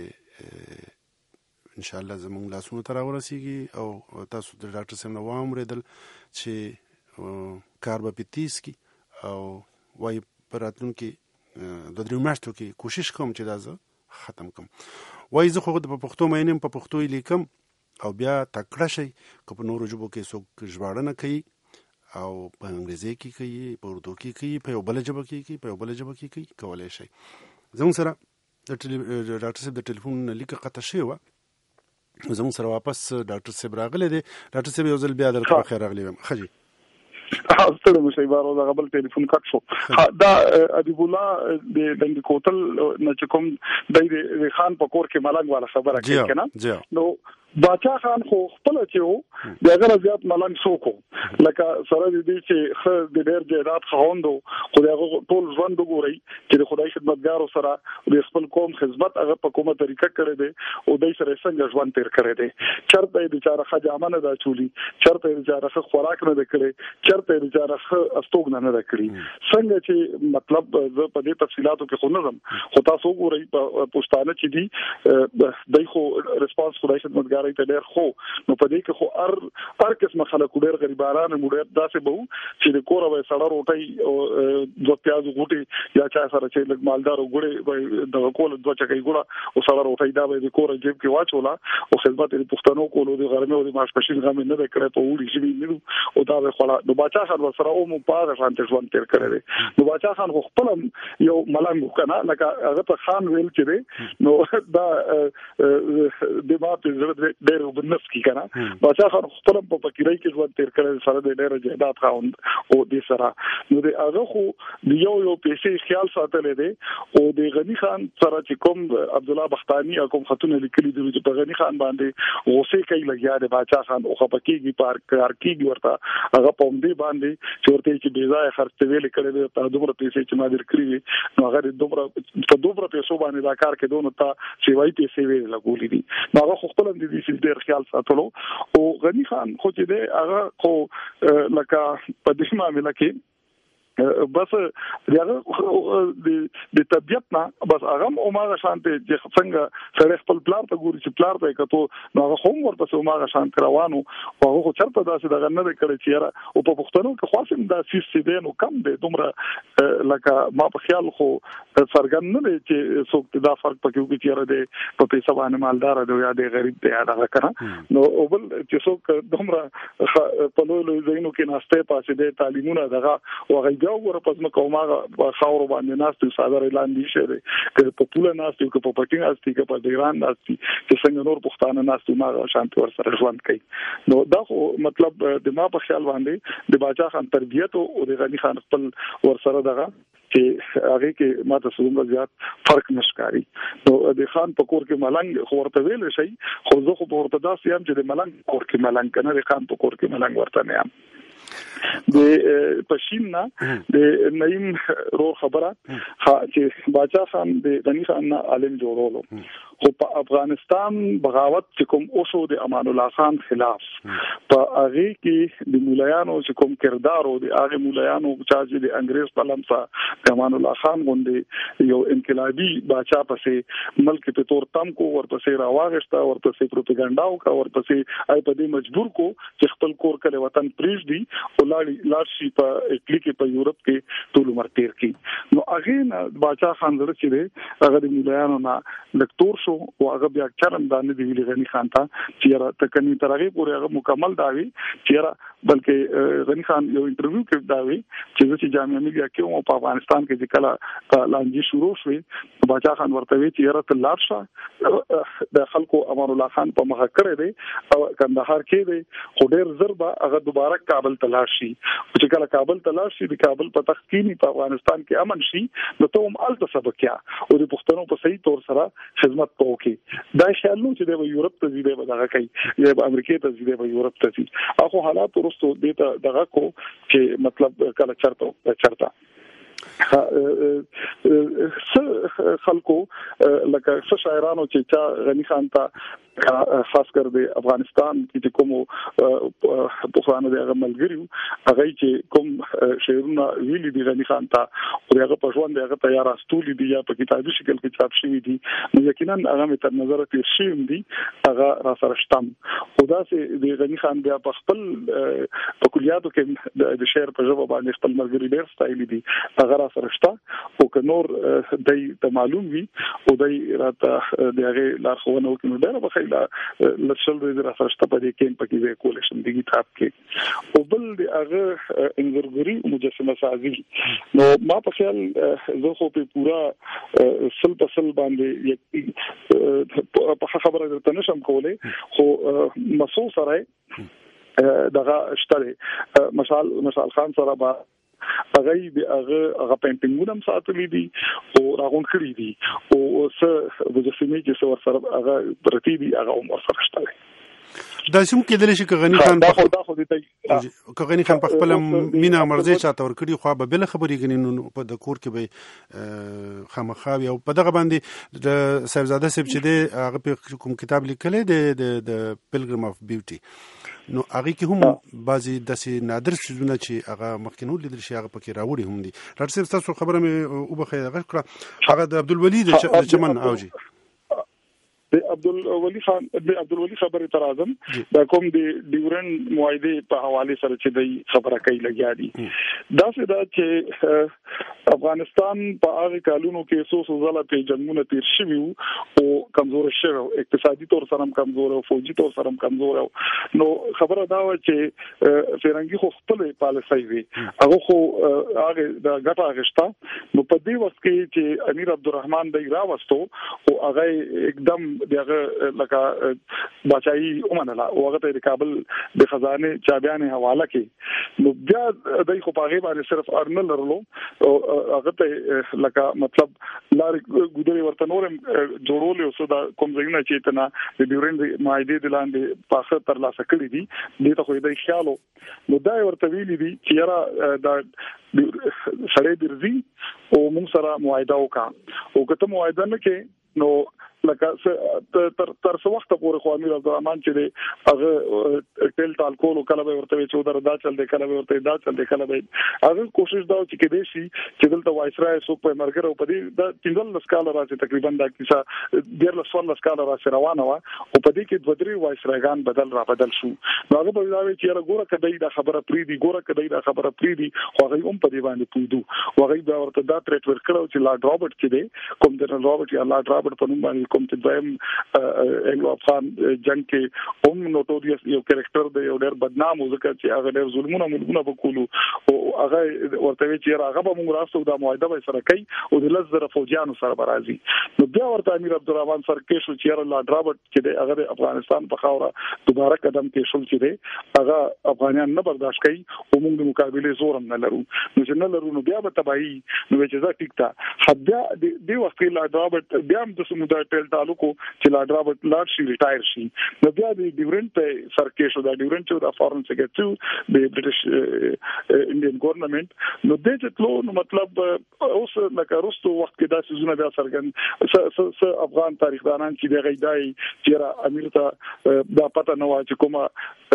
انشاءالله زموږ لاسونو ته راورسیږي او تاسو د ډاکټر صاحب نه واورېدل چې کار به پې تیز کړي او وایي په راتلونکي 2-3 میاشتو کې کوشش کوم چې دا زه ختم کړم. وایي زه خو په پښتو مینم، په پښتو یې لیکم او بیا تکړه شئ که په نورو ژبو کې څوک ژباړنه کوي او په انګریزي کې کوي، په اردو کې کوي، په یو بله ژبه کې کوي، په یو بله ژبه کې کوي، کولی شئ. زموږ سره د ډاکټر صاحب د ټلیفون لیکه قطع شوې وه، زموږ سره واپس ډاکټر صاحب راغلی دی. ډاکټر صاحب یو ځل بیا درته په خیر راغلی یم. ښه جي ستړی مشئ بارو دغه بل ټلیفون کټ شو. دا ادیب الله د دنګ کوتل نه چې کوم د خان په کور کې ملنګ والا خبره کوي کنه، نو باچا خان خو خپل چې وو دغه زیات ملنګ سوکو لکه سره دې چې خ د ډېر جیدات خوندو خو دغه ټول ژوند وګوري چې د خدای خدمتګارو سره د خپل قوم خدمت هغه په کومه طریقه کړی دی او دای سره څنګه ژوند تیر کړی دی. چرته د چاره خجامه نه دا چولی، چرته د چاره خوراک نه کړی، چرته د چاره استوګ نه کړی. څنګه چې مطلب زه په دې تفصيلاتو کې خو نه زم، خو تاسو وګورئ پښتانه چې دي دای خو ریسپانس خدای خدمتګار ته ډېر خو نو په دې کې خو هر قسم خلک ډېر غریبانه موږ داسې به چې د کور وای سړی روټي او د پیاز غوټي یا چا سره چې لګ مالدار غوړي د کول دوه چکې ګوړه او سړی روټي دا به د کور جیب کې واچولا او خدمت د پښتنو کولو د غرمه او د ماسپښین غم نه وکړي په وړي شي نه او دا به خلا نو باچا خان سره او مو پاغه شانته ژوند تیر کړی نو باچا خان خپل یو ملنګ کنه لکه هغه ته خان ویل چې نو دا د ماته ډېر وبنس کی کنه باچا خان خپل په فقیرای کې ژوند تیر کړی سره د ډېر جهاد خاوند او د سره نو د هغه خو د یو پیسې خیال ساتلې دي او د غنی خان سره چې کوم عبد الله بختانی کوم خاتون لیکلي دي چې په غنی خان باندې غوسه کوي لګیا د باچا خان او خپکیږي پار کارکیږي ورته هغه په دې باندې چې ورته چې بې ځای خرڅ ویل کړي ته دومره پیسې چې ما درکړي نو هغه دومره پیسو باندې دا کار کې دونه ته سیوای پیسې ویل لګولې دي نو هغه خپل د دې ډېر خیال ساتلو او غنی خان خو چې دی هغه خو لکه په دې معاملې کې بس دغه د طبيعت نه بس هغه او ما شانته چې څنګه سره خپل پلان ته ګوري چې پلان ته کته نو هغه هم ورپسې ما شانته روانو او هغه چرته داسې دغه نه کړی چې را او په پښتنو کې خاصم دا سیس دی نو کم دی دومره لکه ما په خیال خو سرګن نه دی چې څوک دا فرق پکې وکړي چې را دی په پیسې باندې مالدار دی یا دی غریب دی دا کنه نو او بل چې څوک دومره په لوی ځینو کې ناشته پاسې دی تعلیمونه دغه او یو ورپس مکو ما خاور باندې ناستو ساده اعلان دي شه که په پوله ناستو که په پټین ناستو که په ایران ناستو چې څنګه نور پښتانه ناستو ما شانت ور سره ژوند کوي نو دا مطلب د ما په خیال باندې د باچا خان تربیت او د غنی خان خپل ور سره دغه چې هغه کې ماته څومره زیات فرق نشکاري نو د خان په کور کې ملنګ ورته ویل شي خو زه خو ورته داسې هم چې د ملنګ کور کې ملنګ کنه د خان په کور کې ملنګ ورته نه یم د پښینا د نیم رو خبره چې باچا خان د غنی خان عالم جوړولو خو په افغانستان بغاوت چې کوم اوسو د امان الله خان خلاف په هغه کې د مولایانو چې کوم کردار او د هغه مولایانو چې د انګريز په لمسه د امان الله خان غوندي یو انقلابي باچا پسې ملک په تور تم کو ورپسې راواغښتا ورپسې پروپاګاندا او ورپسې ay په دې مجبور کو چې خپل کور کله وطن پریږدي او لارشي په اټلی کې په یورپ کې ټول عمر تیر کی نو اغه باچا خان زړه چې دی هغه د مليانو نه لکتور شو او هغه بیا چرم باندې دی ویلي غنی خان ته چې را تکني ترغه پورې هغه مکمل داوي چې را بلکې غنی خان یو انټرویو کې داوي چې جامعه ملي کې په افغانستان کې چې کله لانجی شروع شوه باچا خان ورته وی چې را تلار شه د خلکو امان الله خان په مخه کړی دی او کندهار کې دی خو ډیر ضربه هغه دوباره کابل تلار شي چې کله کابل تلار شي د کابل په تخت کې په افغانستان کې امن شي نو ته هم الته سبقیا او د پښتنو په صحیح تور سره خدمت وکړي دا خیال نو چې د یورپ ته ځي به دغه کوي یا به امریکا ته ځي به یورپ ته ځي اخو حالات ورستو دته دغه کو چې مطلب کله چرته خلکو لکه څه شاعرانو چې چا غنی خان ته خاص کر د افغانستان کې کوم پخوانو د ملګریو هغه چې کوم شعرونه ویلي دي غنی خان ته او هغه په ژوند هغه تیار استولي دي یا په کتابي شکل کې چاپ شوی دي نو یقینا هغه تر نظر تیر شوی دي هغه را سره شتم او دا چې د غنی خان بیا په خپل په کلیاتو کې د شعر په ژبه باندې خپل ملګری ډیر ستایلی دي هغه را سره شته او که نور دای ته معلوم وي او دای راته دغه لارښوونه وکړي ډیر به لشل د راسته په دې کې په کې کول شم د کتاب کې او بل د هغه انګرګری مجسمه سازي نو ما په خیال زه خو په پورا سل په سل باندې په خبره درته نشم کولای خو مسو سره دغه شته مشال خان سره با هغه هغه پینټینګونه هم ساتلي دي او راغون کړی دي او څه د جسمي چې څور سره هغه پرتی دي هغه هم سره شته دا سم کېدل شي که غنی خان که غنی خان په خپل مینا مرزي چاته ور کړی خو به بل خبرې غنینو په د کور کې به خامخاوي او په دغه باندې د صاحبزاده صاحب چې دی هغه په کوم کتاب لیکلې د پیلګریم اف بیوټي نو هغه کې هم بعضی داسې نادر شیزونه چې هغه مخکینو لیدل شي هغه پکې راوړي هم دي ډاکټر صاحب تاسو خبره مې او بخیر هغه کړه هغه د عبدالولي د چمن اوجي د عبدالولي خان د عبدالولي خبره تر اعظم دا کوم د ډیورن معاهده په حواله سره چې د خبره کوي لګیا دي دا څه دا چې افغانستان په هغه کالونو کې سوسو ځله په جنگونو تیر شوی او کمزور شوی اقتصادي تور سره کمزور او فوجي تور سره کمزور نو خبره دا و چې فرنګي خو خپل پالیسي وي هغه خو هغه د ګټه غشتا نو په دې وخت کې چې امیر عبدالرحمن دای راوستو او هغه एकदम دغه لکه بچای اومنه او هغه ته کابل د خزانه چابيانه حواله کې نو بیا دای خو پاغه باندې صرف ارنل لرلو او هغه ته لکه مطلب لار ګودري ورته نورم جوړول او صدا کوم ځایونه چې تنا د ډیورن معاهده د لاندې پاسه تر لاسه کړی دي دې ته خو دای خیالو نو دا ورته ویلي دي چې یاره دا سړی درځي او موږ سره معاهده وکړو او کته معاهده نه کې نو لکه تر څو وخت پورې خو امیر عبدالرحمن چې هغه ټیل ټال کول کله به ورته چې ودر دا چل دی کله به ورته دا چل دی کله به هغه کوشش دا چې کې دي شي چې دلته وایسرای سو په مرګره په دې د 15 کال راځي تقریبا دا کیسه ډیر لسوال کال راځي روانه و او په دې کې دوه درې وایسرایګان بدل شو نو هغه په دا چې ګوره کدی دا خبره پری دی ګوره کدی دا خبره پری دی خو هغه هم په دې باندې پویدو هغه دا ورته دا ټریټ ورکړو چې لارډ رابرټ چې دی کوم د رابرټ یا لارډ رابرټ په نوم باندې کوم چې دایم انګلو افغان جنگ کې هم نوټوریس یو کریکټر دی یو ډېر بدنام ځکه چې هغه ډېر ظلمونه ملګونه وکولو او هغه ورته چې هغه به موږ راستو د معاهده به سره کوي او د لزر فوجانو سره برازي نو بیا ورته امیر عبدالرحمن سره کې شو چې لارډ رابرټ چې دی هغه افغانستان په خاوره دوباره قدم کې شول چې دی هغه افغانان نه برداشت کوي او موږ د مقابله زور نه لرو نو چې نه لرو نو بیا به تباہي نو چې ځا ټیک تا حدا دی وخت لارډ رابرټ بیا هم د سمودا ټیل تعلق چې لارډ رابرټ لاړ شي ریټایر شي نو بیا د ډیورنټ په سر کې شو دا ډیورنټ چې د فارن سیکریټری د برټش انډین ګورنمنت نو د ټلو نو مطلب اوس لکه رستو وخت کې دا سيزونه بیا سرګن افغان تاریخدانان چې د غیدای چې امیر ته دا پته نه و چې کومه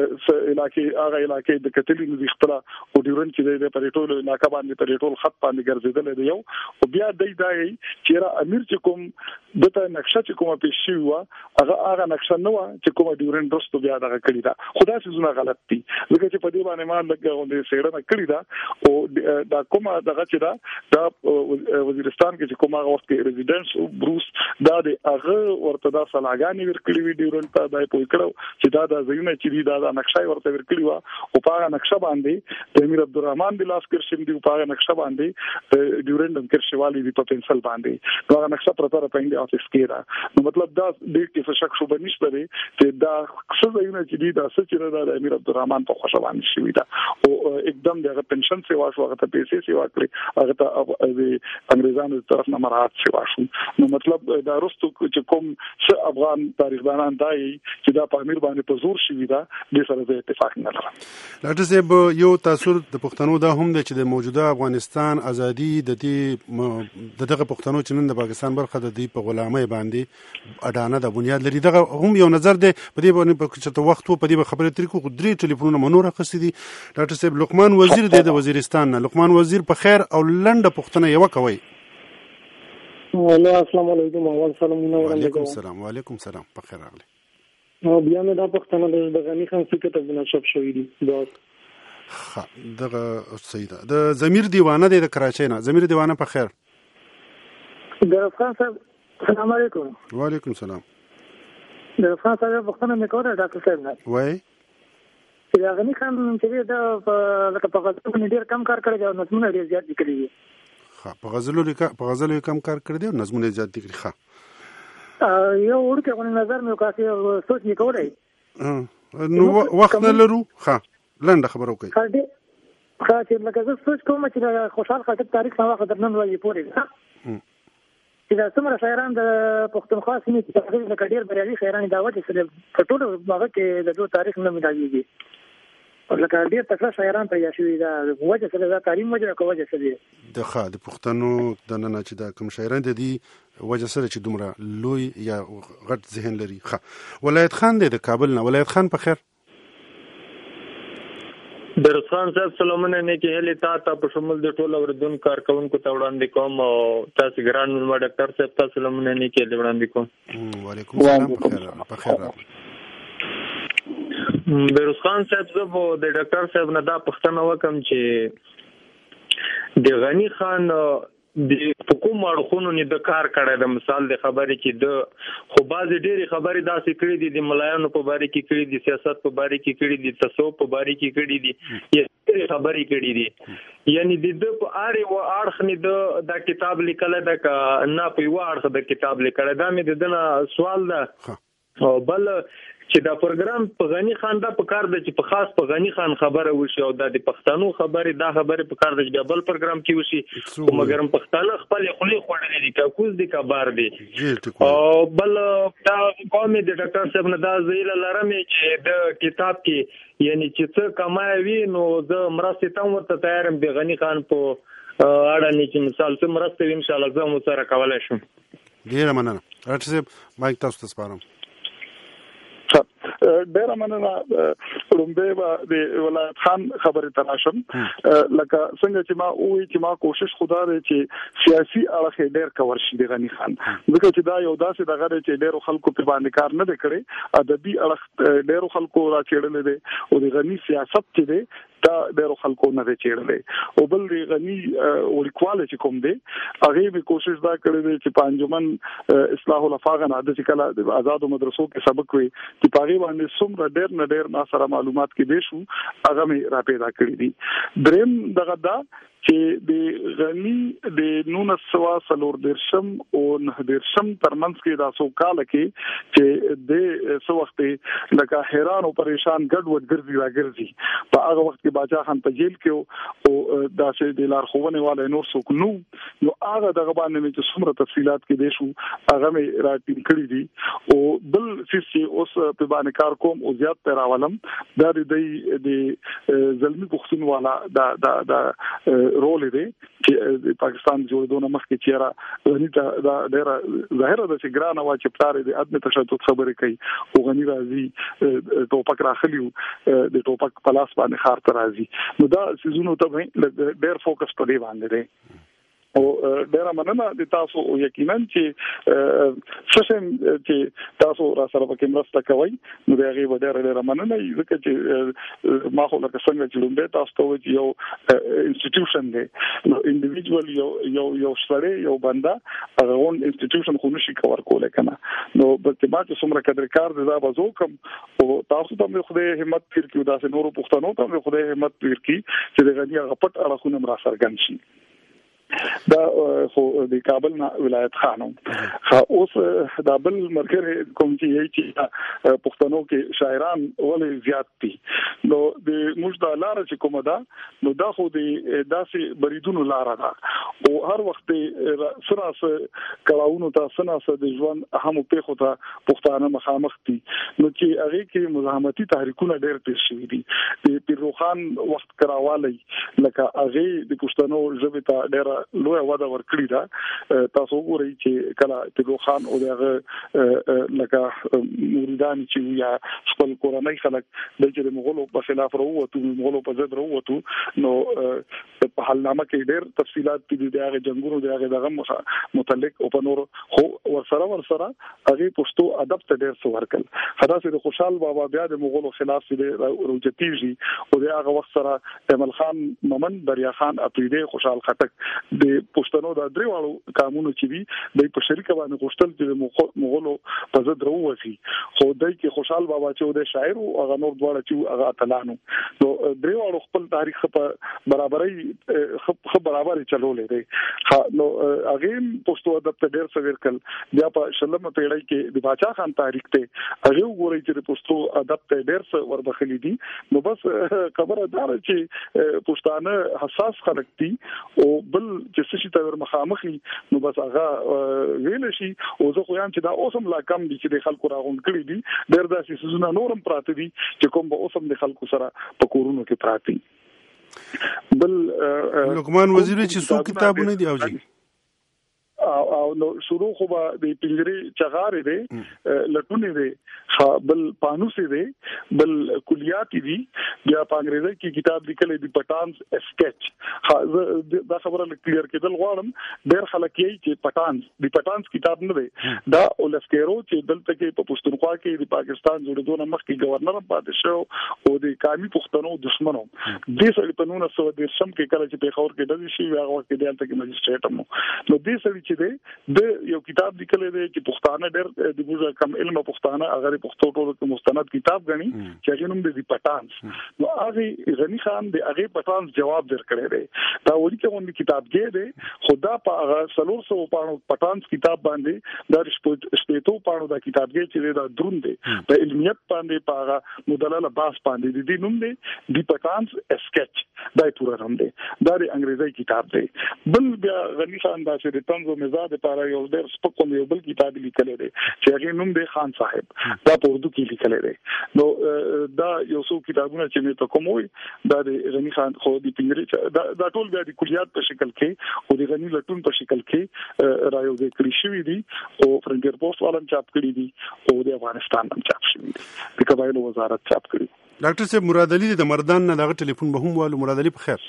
علاقې د کتلې نو خپل او ډیورنټ چې د پریټول علاقې باندې پریټول خط باندې ګرځیدل دی یو او بیا دای چې امیر چې کوم دته نقشه چې کومه پیش شي و هغه نقشه نه و چې کومه ډیورنټ رستو بیا دغه کړی دا خدا سيزونه غلط دي لکه چې په دې باندې ما لګاوندې سیړنه کړی دا او دا کومه دغه چې دا وزیرستان کې چې کومه وخت کې ریزیډنس بروس دا د هغه ورته دا صلاحګانې ورکړې وی ډیورنټ ته دا پوي کړو چې دا د زینه چې دا نقشه ورته ورکړی و او په هغه نقشه باندې د امیر عبدالرحمن بلاس کرشم دی په هغه نقشه باندې ډیورنټ کرشوالي دی په پنسل باندې دا نقشه پرته راپېند افیس کې را نو مطلب دا د کې شک شوبه نشته دی چې دا څه زینه چې دی دا څه چې د امیر عبدالرحمن په خوشوان شي دا او एकदम دغه پنشن سیوا شو هغه ته پیسې سیوا کړی هغه ته د انګریزانو طرف نه مراد سیوا شو نو مطلب دا رستو چې کوم څه افغان تاریخدانان دای چې دا په امیر باندې په زور شي دا د سره اتفاق نه لري. ډاکټر صاحب یو تاثیر د پښتنو دا هم دی چې د موجوده افغانستان ازادي د دغه پښتنو چې نن د پاکستان برخه د دې په غلامۍ باندې اډانه د بنیاد لري دغه هم یو نظر دی په دې باندې په چته وخت په دې خبرې تر کو درې ټلیفونونه منور اخستې دي. ډاکټر صاحب لقمان وزیر دی د وزیرستان نه. لقمان وزیر په خیر او لنډه پښتنه یو کوي. السلام علیکم وعلیکم السلام. وعلیکم السلام. په خیر راغلی. نو بیا مې دا پښتنه د غنی خان څخه کتابونه چاپ شوې دي. ها دغه صحیح ده. د ضمیر دیوانه دی د کراچۍ نه. ضمیر دیوانه په خیر. د افغان صاحب السلام علیکم. وعلیکم السلام. د افغان صاحب پښتنه مې کوله ډاکټر صاحب نه. وای چې غنی خان چې دا لکه په غزل باندې ډیر کم کار کړی دی او نظمونه ډیر زیات لیکلي دي. په غزلو کم کار کړی دی او نظمونه زیات دي کړی. یو ورته غو نظر مې وکړی سوچ مې کولای نو وخت نه لرو. لنډه خبره وکړئ. چې لکه زه سوچ کوم چې خوشحال خټک تاریخ نه واخه درنن وایي پورې چې دا څومره شاعران د پښتونخوا سیمې کې تقریبا لکه ډېر بریالي شاعران دا وجه سره په ټولو هغه کې د دوه تاریخ نه ملاویږي او لکه ډېر تکړه شاعران پیدا شوي دا وجه سره دا تعلیم وجه او وجه سره د پښتنو د نن چې دا کوم شاعران د دې وجه سره چې دومره لوی یا غټ ذهن لري. ولایت خان دی د کابل نه. ولایت خان په خیر. درخان صاحب سلامونه نه کې هلي تا په شمول د ټولو اوردون کارکونکو ته وړاندې کوم او تاسو ګران مې ډاکټر صاحب تاسو سلامونه نه کې وړاندې کوم. وعلیکم السلام. په خیر. درخان صاحب زه د ډاکټر صاحب نه دا پوښتنه وکم چې د غنی خان د حکومت اړخونو نه د کار کړه د مثال د خبرې کې د خو بعضې ډېری خبرې داسې کړې دي د ملایانو په باره کې کړې دي سیاست په باره کې کړې دي تصوف په باره کې کړې دي یا ډېرې خبرې کړې دي یعنی د په اړه اړخ نه دا کتاب لیکل ده که نه په یو اړخ د کتاب لیکل دا مې د دنه سوال ده او بل چې دا پروګرام په غنی خان دا په کار د چې په خاص په غنی خان خبره وشي او د پښتنو خبره دا خبره په کار د بل پروګرام کې وشي مګر پښتانه خپل خولي خوړلې دي کاکوز دي کبار دي او بل دا قوم د ډاکټر صاحب نه دا زیل لرم چې د کتاب کې یعنی چې څه کمایوي نو زه مرسته تم ورته تیارم د غنی خان په اړه نه چې مثال څه مرسته ان شاء الله زه مو سره کولای شم. ډیره مننه. ډاکټر صاحب مایک تاسو ته سپارم. ډېر مننه. رومبه د ولایت خان خبره تراشم لکه څنګه چې ما وی چې ما کوشش خدا دې چې سیاسي اړخ ډېر کور شي د غنی خان ځکه چې دا یو داسې دغه چې ډېر خلکو په باندې کار نه کړي ادبي اړخ ډېر خلکو را چېړل دي او د غنی سیاست چې دی دا ډېر خلکو نه چېړل او بل د غنی ولیکواله چې کوم دی هغه به کوشش دا کړی دی چې پنځمن اصلاح الافاغ نه د کله د آزادو مدرسو کې سبق وي چې پاره باندې څومره ډېر نه ډېر ما سره معلومات کې دي شو هغه مې را پیدا کړی دي. دریم دغه دا چې د غنی د 1940 درشم او 9 درشم ترمنځ کې دا سو کال کې چې د سو وخت لکه حیران او پریشان ګډوډ ګرځي راګرځي په هغه وخت کې باچا خان په جیل کې او دا چې د لار خوونه والے نور څوک نو هغه دغه باندې چې څومره تفصيلات کې دي شو هغه مې راټینګ کړی دي او بل چې اوس په باندې کار کوم او زیات پیراولم دا د زلمی پښتون والا دا رول دی چې د پاکستان جوړېدو مخکې چیرې غنی ته دا ډېر ظاهره ده چې ګرانه وا چې پلار دې عدم تشدد خبرې کوي او غنی راځي ټوپک راخلیو د ټوپک پلاس باندې خار ته راځي نو دا سيزونو ته ډېر فوکس پدې باندې دی او ډیر مننه د تاسو یقینا چې سشن چې تاسو را سره پکې مرسته کوي نو هغه به ډیر مننه ځکه چې ما خو لکه څنګه چې لومبه تاسو ته وایي یو انسټیټیوشن دی نو انډیویډوال یو سره یو بنده هغه اون انسټیټیوشن خو نشي کور کولای کنه نو بلکې ما چې څومره قدر کار دی دا بزو کوم او تاسو ته مې خدای همت ورکړي دا سه نورو پښتنو ته مې خدای همت ورکړي چې د غنی غپټ اړخونه مرا سرګن شي دا خو د کابل نه ولایت خانم اوس دا بل مرکز کوم چې پښتنو کې شاعران ولې زیات دي نو د موږ د لار چې کومه ده نو دا خو د داسې بریدونو لار ده او هر وخت سره کلاونو ته سره د ژوند اهم پیښو ته پښتانه مخامخ دي نو چې هغه کې مزاحمتي تحریکونه ډېر پیښ شوي دي د پیروخان وخت کراوالي لکه هغه د پښتنو ژبه ته ډېر لوی وده ورکړی دا تاسو وګورئ چې کله پیروخان او دغه لکه مریدان چې یا خپل کورنۍ خلک د مغولو په خلاف وروته مغولو په ضد وروته نو په حلنامه کې ډېر تفصيلات دي دغه جنگونو دغه متعلق او په نور خو ورسره هغه پښتو ادب ته ډېر څه ورکل خدا سي د خوشحال بابا بیا د مغولو خلاف دي روجتيږي او دغه وخت سره جمال خان ممن دریا خان اپریده خوشحال خټک د پښتنو د دریوالو قانونو چې دي د په شریکه باندې غوښتل چې مغولو په ضد وروسي خو دای کې خوشحال بابا چې د شاعر او هغه نور دواړه چې هغه اتلانو نو دریوالو خپل تاریخ په برابرۍ خپ برابرۍ چلولې دي نو هغه پښتو ادب ته ډېر څه ورکل بیا په شلمه پیړۍ کې د باچا خان تاریخ ته هغه وګورئ چې پښتو ادب ته ډېر څه وربخلي دي نو بس خبره دا چې پښتانه حساس خلک دي او بل چې څه شي ته مخامخي نو بس هغه ویل شي او زه خو یم چې دا اوسم لا کم دي چې د خلکو راغون کړی دي ډېر داسې سيزونه نورم پراته دي چې کوم به اوسم د خلکو سره په کورونو کې پراته بل لقمان وزیر چې څو کتابونه دي او نو شروع خو به د پنجري چغارې دي لټونه دي بل پانوسي دي بل کلیات دي بیا په انګریزي کې کتاب لیکل دي پټانز اسکیچ دا خبره کلیر کېدل غواړم ډېر خلک یې چې پټانز کتاب نه دی دا اولسکيرو چې دلته کې په پښتونخوا کې د پاکستان جوړېدو نه مخکې گورنر پاتې شو او د قومي پښتنو دشمنو د سړي په 1913 کې کله چې په خور کې د شي هغه وخت کې دلته کې مجستریټ مو نو د سړي چې د یو کتاب لیکل دی چې پښتانه ډېر د موږ کم علم پښتانه هغه پښتو ټولو کې مستند کتاب غني چې هغه نوم دی پټانز نو هغه غني خان د هغه پټانز جواب درکړی دی دا ولي چې موږ کتاب کې دی خدا په هغه 300 پاڼو پټانز کتاب باندې د شپېتو پاڼو دا کتاب کې چې دا دروند دی په علمیت باندې په هغه مدلل باس باندې د نوم دی د پټانز اسکیچ دا پورا نوم دی دا د انګریزي کتاب دی بل بیا غني خان دا چې د طنز مزاج لپاره یو ډېر سپکو یو بل کتاب لیکل دی چې هغه نوم دی خان صاحب دا په اردو کې لیکل دی نو دا یو څو کتابونه چې مې ته کوم وي دا د غني خان خو د پنجري دا ټول بیا د کلیات په شکل کې او د غني لټون په شکل کې رايو د کړی شوی دي او فرنګر پوسټ والم چاپ کړی دي او د افغانستان هم چاپ شوی دي د قبایلو وزارت چاپ کړی ډاکټر صاحب مراد علي د مردان نه دغه ټلیفون به هم والو مراد علي په خیر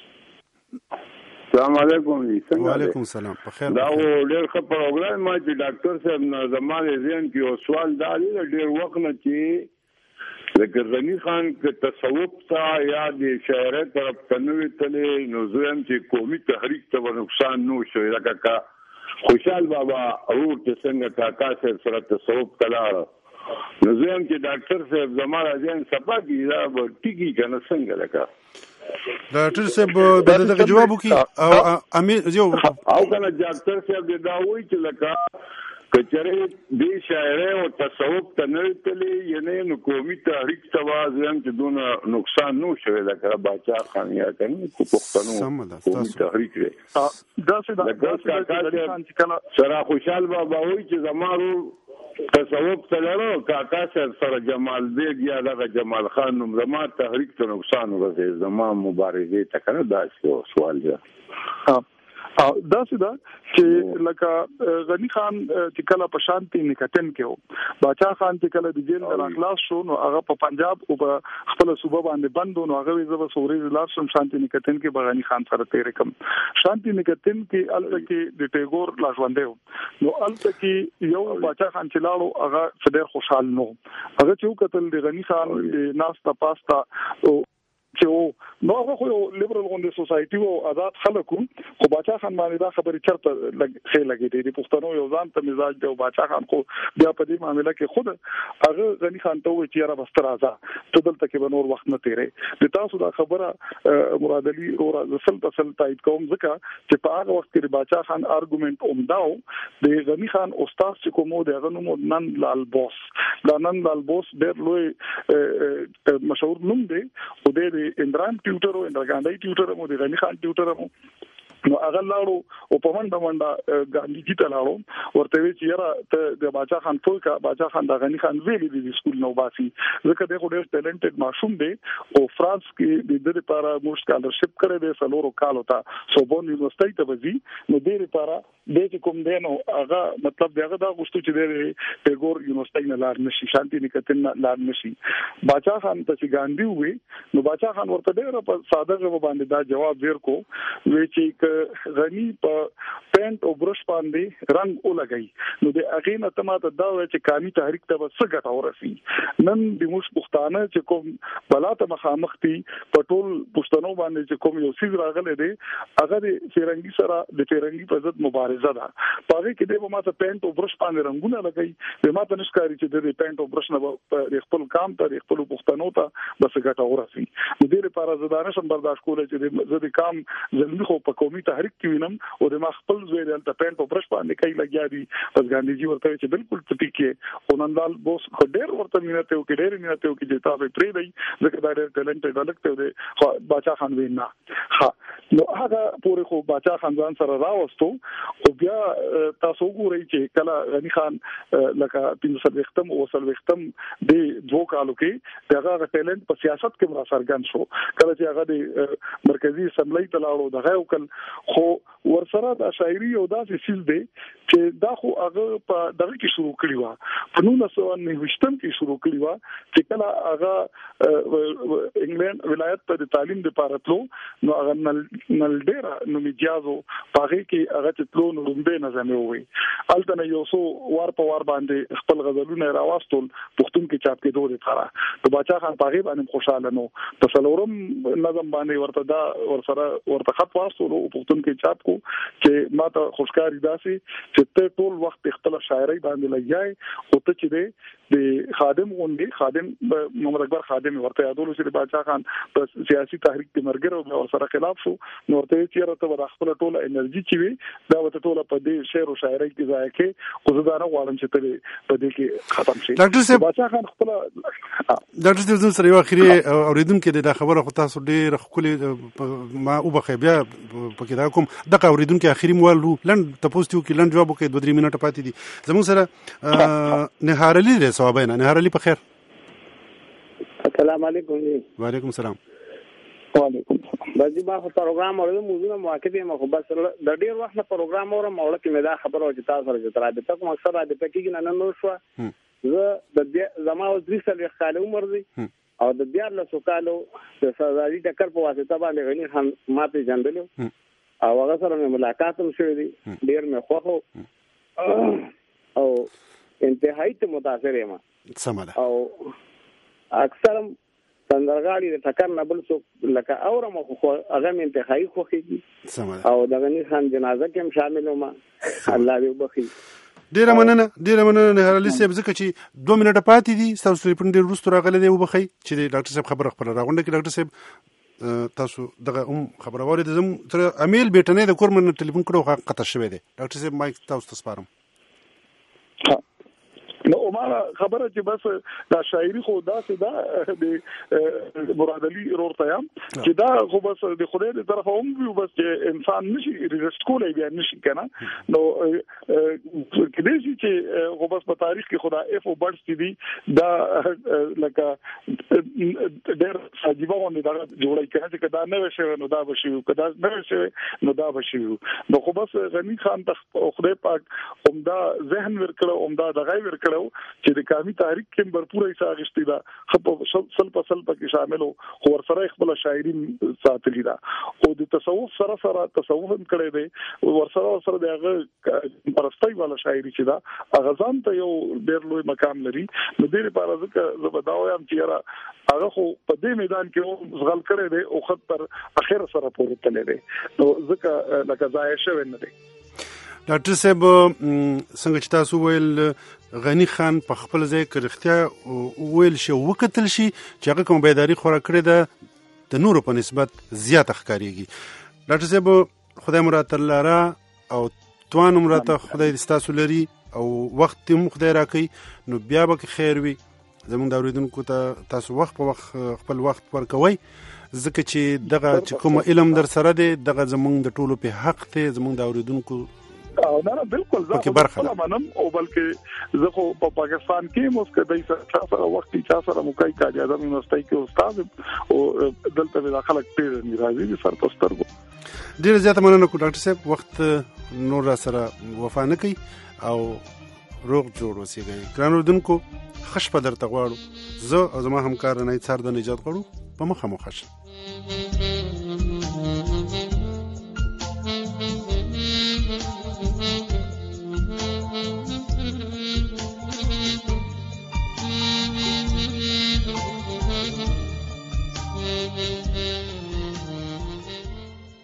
السلام علیکم وعلیکم السلام په خیر دا ډېر ښه پروګرام ما چې ډاکټر صاحب نه زمانه ذهن کې یو سوال دا دی ډېر وخت نه چې لکه غني خان کې تصوف ته یا د شاعرۍ طرف ته نوې تلې نو زم چې قومي تحریک ته نقصان نو شوی لکه خوشحال بابا او څنګه کاکا سره تصوف کلاړ نو زم چې ډاکټر صاحب زمانه ذهن صفا کی دا ټیکی کنه څنګه لکه ډاکټر صاحب به دغه جواب وکي او امیر یو او کنه ډاکټر صاحب دا وایي چې لکه کچره د شاعرۍ او تصوف ته نه تللی یعنی نو قومي تحریک توازن چې دونه نقصان نو شوی لکه باچا خان یا کنه کو پښتنو قومي تحریک دی دا څه سره خوشحال بابا وایي چې زمارو تصوف تلرو کاکا سره جمال بیگ یا دغه جمال خان نوم زما تحریک ته نقصان ورسې زما مبارزه ته کنه دا سوال دی دا سدا چې لکه غنی خان چې کله په شانتي نکټن کې وو باچا خان چې کله د جیل نه خلاص شو نو هغه په پنجاب او په خپل صوبه باندې بند نو هغه زو سوري لار شم شانتي نکټن کې بغانی خان سره تیر کم شانتي نکټن کې الته کې د ټیګور لاژوندې نو الته کې یو باچا خان چې لاړو هغه ډېر خوشحال نو هغه چې وکتل د غنی خان ناستا پاستا چې نو هغه خو لیبرال غونډه سوسايټي او آزاد خلکو خو باچا خان باندې دا خبرې چرته خې لګې دي پښتنو یو ځان ته مزاج دی او باچا خان خو بیا په دې معاملې کې خود هغه غنی خان ته وایي چې را بستر راځه ته دلته کې بنور وخت نه تیرې د تاسو دا خبره مراد علي او رسل تسل تایید کوم ځکه چې په هغه وخت کې باچا خان ارګومنت اومداو د غنی خان استاد چې کومو د غنمو نن لال بوس ډېر لوی مشهور نوم دی او د اندران ټیوټر او اندرګاندای ټیوټر مو د غنی خان ټیوټر مو نو هغه لاړو او په منډه ګاندھی ته لاړو ورته وی چې یاره ته د باچا خان فوکا باچا خان د غنی خان ویلي د سکول نو باسي ځکه دغه ډېر ټیلنټډ ماشوم دی او فرانس کې د دې لپاره مو سکالرشپ کړی دی سلورو کال وتا سوبون یونیورسيټي ته وځي نو دې لپاره د کوم دی نو هغه مطلب دغه دا غوښتو چې د ټیګور یونیورسيټي نه لار نشي شانتي نکټن نه لار نشي باچا خان ته چې ګاندھی وې نو باچا خان ورته ډېر په ساده ژبه باندې دا جواب ورکو وی چې غنی په پینټ او برش باندې رنگ ولګي نو د اغه نه تماته دا و چې قومي تحریک ته وسه ګټه ورسي نن د موږ پښتانه چې کوم بلاته مخامختي په ټول پښتنو باندې چې کوم یو سیز راغله دي هغه د فیرنګي سره د فیرنګي په ضد مبارزه ده پاره کې د ماته پینټ او برش باندې رنگونه لګي د ماته نشکاري چې د پینټ او برش نه په خپل کام ته خپل پښتنو ته بس ګټه ورسي د دې لپاره زدانه سم برداشت کول چې د کام زلمی خو په قومي تحریک کې وینم او د ما خپل زوی د پینټ او برش باندې کوي لګیا دي پس ګاندھی جی ورته چې بالکل ټپی کې اونندال بوس خو ډېر ورته مينته او کې ډېر مينته او کې چې تاسو پرې دی ځکه دا ډېر ټیلنټډ الګ دی خو باچا خان وینا ها نو هغه پورې خو باچا خان ځان سره راوستو او بیا تاسو ګورئ چې کله غنی خان لکه 300 ختم او 100 ختم د دوه کالو کې هغه ټیلنټ په سیاست کې مرا سرګن شو کله چې هغه د مرکزی اسمبلی ته لاړو دغه وکړ خو ورسره د شاعري او داسې سیل دی چې دا خو هغه په دغه کې شروع کړی و په 1990 کې شروع کړی و چې کله هغه انګلند ولایت ته تعلیم لپاره تلو نو هغه نل ډیره نو میجازو پاره کې هغه تلو نو لومبه نظم وي الته یو سو وار په وار باندې خپل غزلونه راوستل پښتون کې چاپ کې دوه لپاره نو باچا خان پاره باندې خوشاله نو په سلورم نظم باندې ورته دا ورته خط واستو پښتون کې چاپ کو چې ماته خوشکاري داسي چې ته ټول وخت خپل شاعري باندې لګیای او ته چې د خادم غونډي خادم محمد اکبر خادم ورته یادول چې باچا خان په سیاسي تحریک کې مرګره او سره خلاف شو نو ورته چې راته خپل ټوله انرژي چې وي دا وته ټوله په دې شعر او شاعري کې ځای کې او زه دا نه غواړم چې ته په دې کې ختم شي ډاکټر صاحب باچا خان خپل ډاکټر صاحب سره یو اخري اوریدونکو د خبره خو تاسو ډېر خولي ما وبخې بیا پکې دا کوم دغه اوریدونکو اخري موالو لند تاسو ته کې لند جواب وکړي 2-3 منټه پاتې دي زموږ سره نهار علي له ثوابینا نهار علي په خیر السلام علیکم وعلیکم السلام وعلیکم بعضی ما په پروګرام اورم موضوع مواقع ما خو بس د ډیر وخت نه پروګرام اورم او لکه مې دا خبره او چې تاسو سره چې تر دې تک مقصد را دې پکې نه نو شو زه د زما او 3 کال عمر دی او د 14 کالو د سزادي ټکر په واسطه باندې غنی خان ماته جندلو او هغه سره مې ملاقات هم شوې دي ډیر مې خوښو او انتهایی ته متاثر یم سمه او اکثر سندرغاړي د ټکر نه بل څه لکه اورم خو هغه مې انتهایی خوښي او د غنی خان جنازه کې هم شامل وم الله دې وبخي ډیره مننه نه هر لسه ځکه چې 2 منټه پاتې دي تاسو په ډیر وروسته راغلي دی وبخي چې ډاکټر صاحب خبره خبره راغونډه کې ډاکټر صاحب تاسو دغه خبره واره د زم تر امیل بیٹنه د کورمن ټلیفون کړو قطع شوی دی ډاکټر صاحب مایک تاسو ته سپارم نو عمره خبره چې بس دا شاعري خو داسې دا د مراد علي ورته یم چې دا خو بس د خدای د طرفه هم وي بس چې انسان نشي ریزست کولای بیا نشي کنه نو کله چې خو بس په تاریخ کې خدا اف او برس دي دا لکه ډېر عجیبه ونه دا جوړای کنه چې دا نه وشي نو دا بشي کدا نه وشي نو دا بشي نو خو بس غنی خان ته خدای پاک عمده ذهن ورکړو عمده دغه ورکړو چې د قومي تاریخ کې برپوره حصہ غشتي دا خپ سل په کې شامل او ورسره خپل شاعري ساتلی دا او د تصوف سره تصوف هم کړی دی ورسره دغه پرستۍ والا شاعري چې دا اغزان ته یو ډېر لوی مقام لري نو دې لپاره ځکه زه بداوم چې را هغه خو په دې میدان کې زغل کړی دی او خط تر اخر سره پورې تللی دی نو ځکه لکه ځای شوی نه دی. ډاکټر صاحب څنګه چې تاسو ویل غنی خان په خپل ځای کې رښتیا ویل شي وکتل شي چې هغه کوم بیداری خورا کړی ده د نورو په نسبت زیات ښکاریږي. ډاکټر صاحب خدای مراد الله را او توان مراد خدای ستاسو لري او وخت هم خدای راکړي نو بیا به خیر وي زموږ د اوریدونکو ته تاسو وخت په وخت خپل وخت ورکوي ځکه چې دغه چې کوم علم در سره دی دغه زموږ د ټولو په حق دی زموږ د اوریدونکو نه بالکل زه منم او بلکې زه خو په پاکستان کې مسکدای سره وخت چا سره موکای کا اجازه مې نوستای کې استاد او دلته د خلک ډیر ناراضي دي سر پسترګو. ډیر زیاته مننه کو ډاکټر صاحب وخت نور را سره وفا نه کوي او روغ جوړ اوسېږي. ګران اوریدونکو خش په درته غواړو زه او زما همکار نه څار د نجات غواړو په مخه مو خش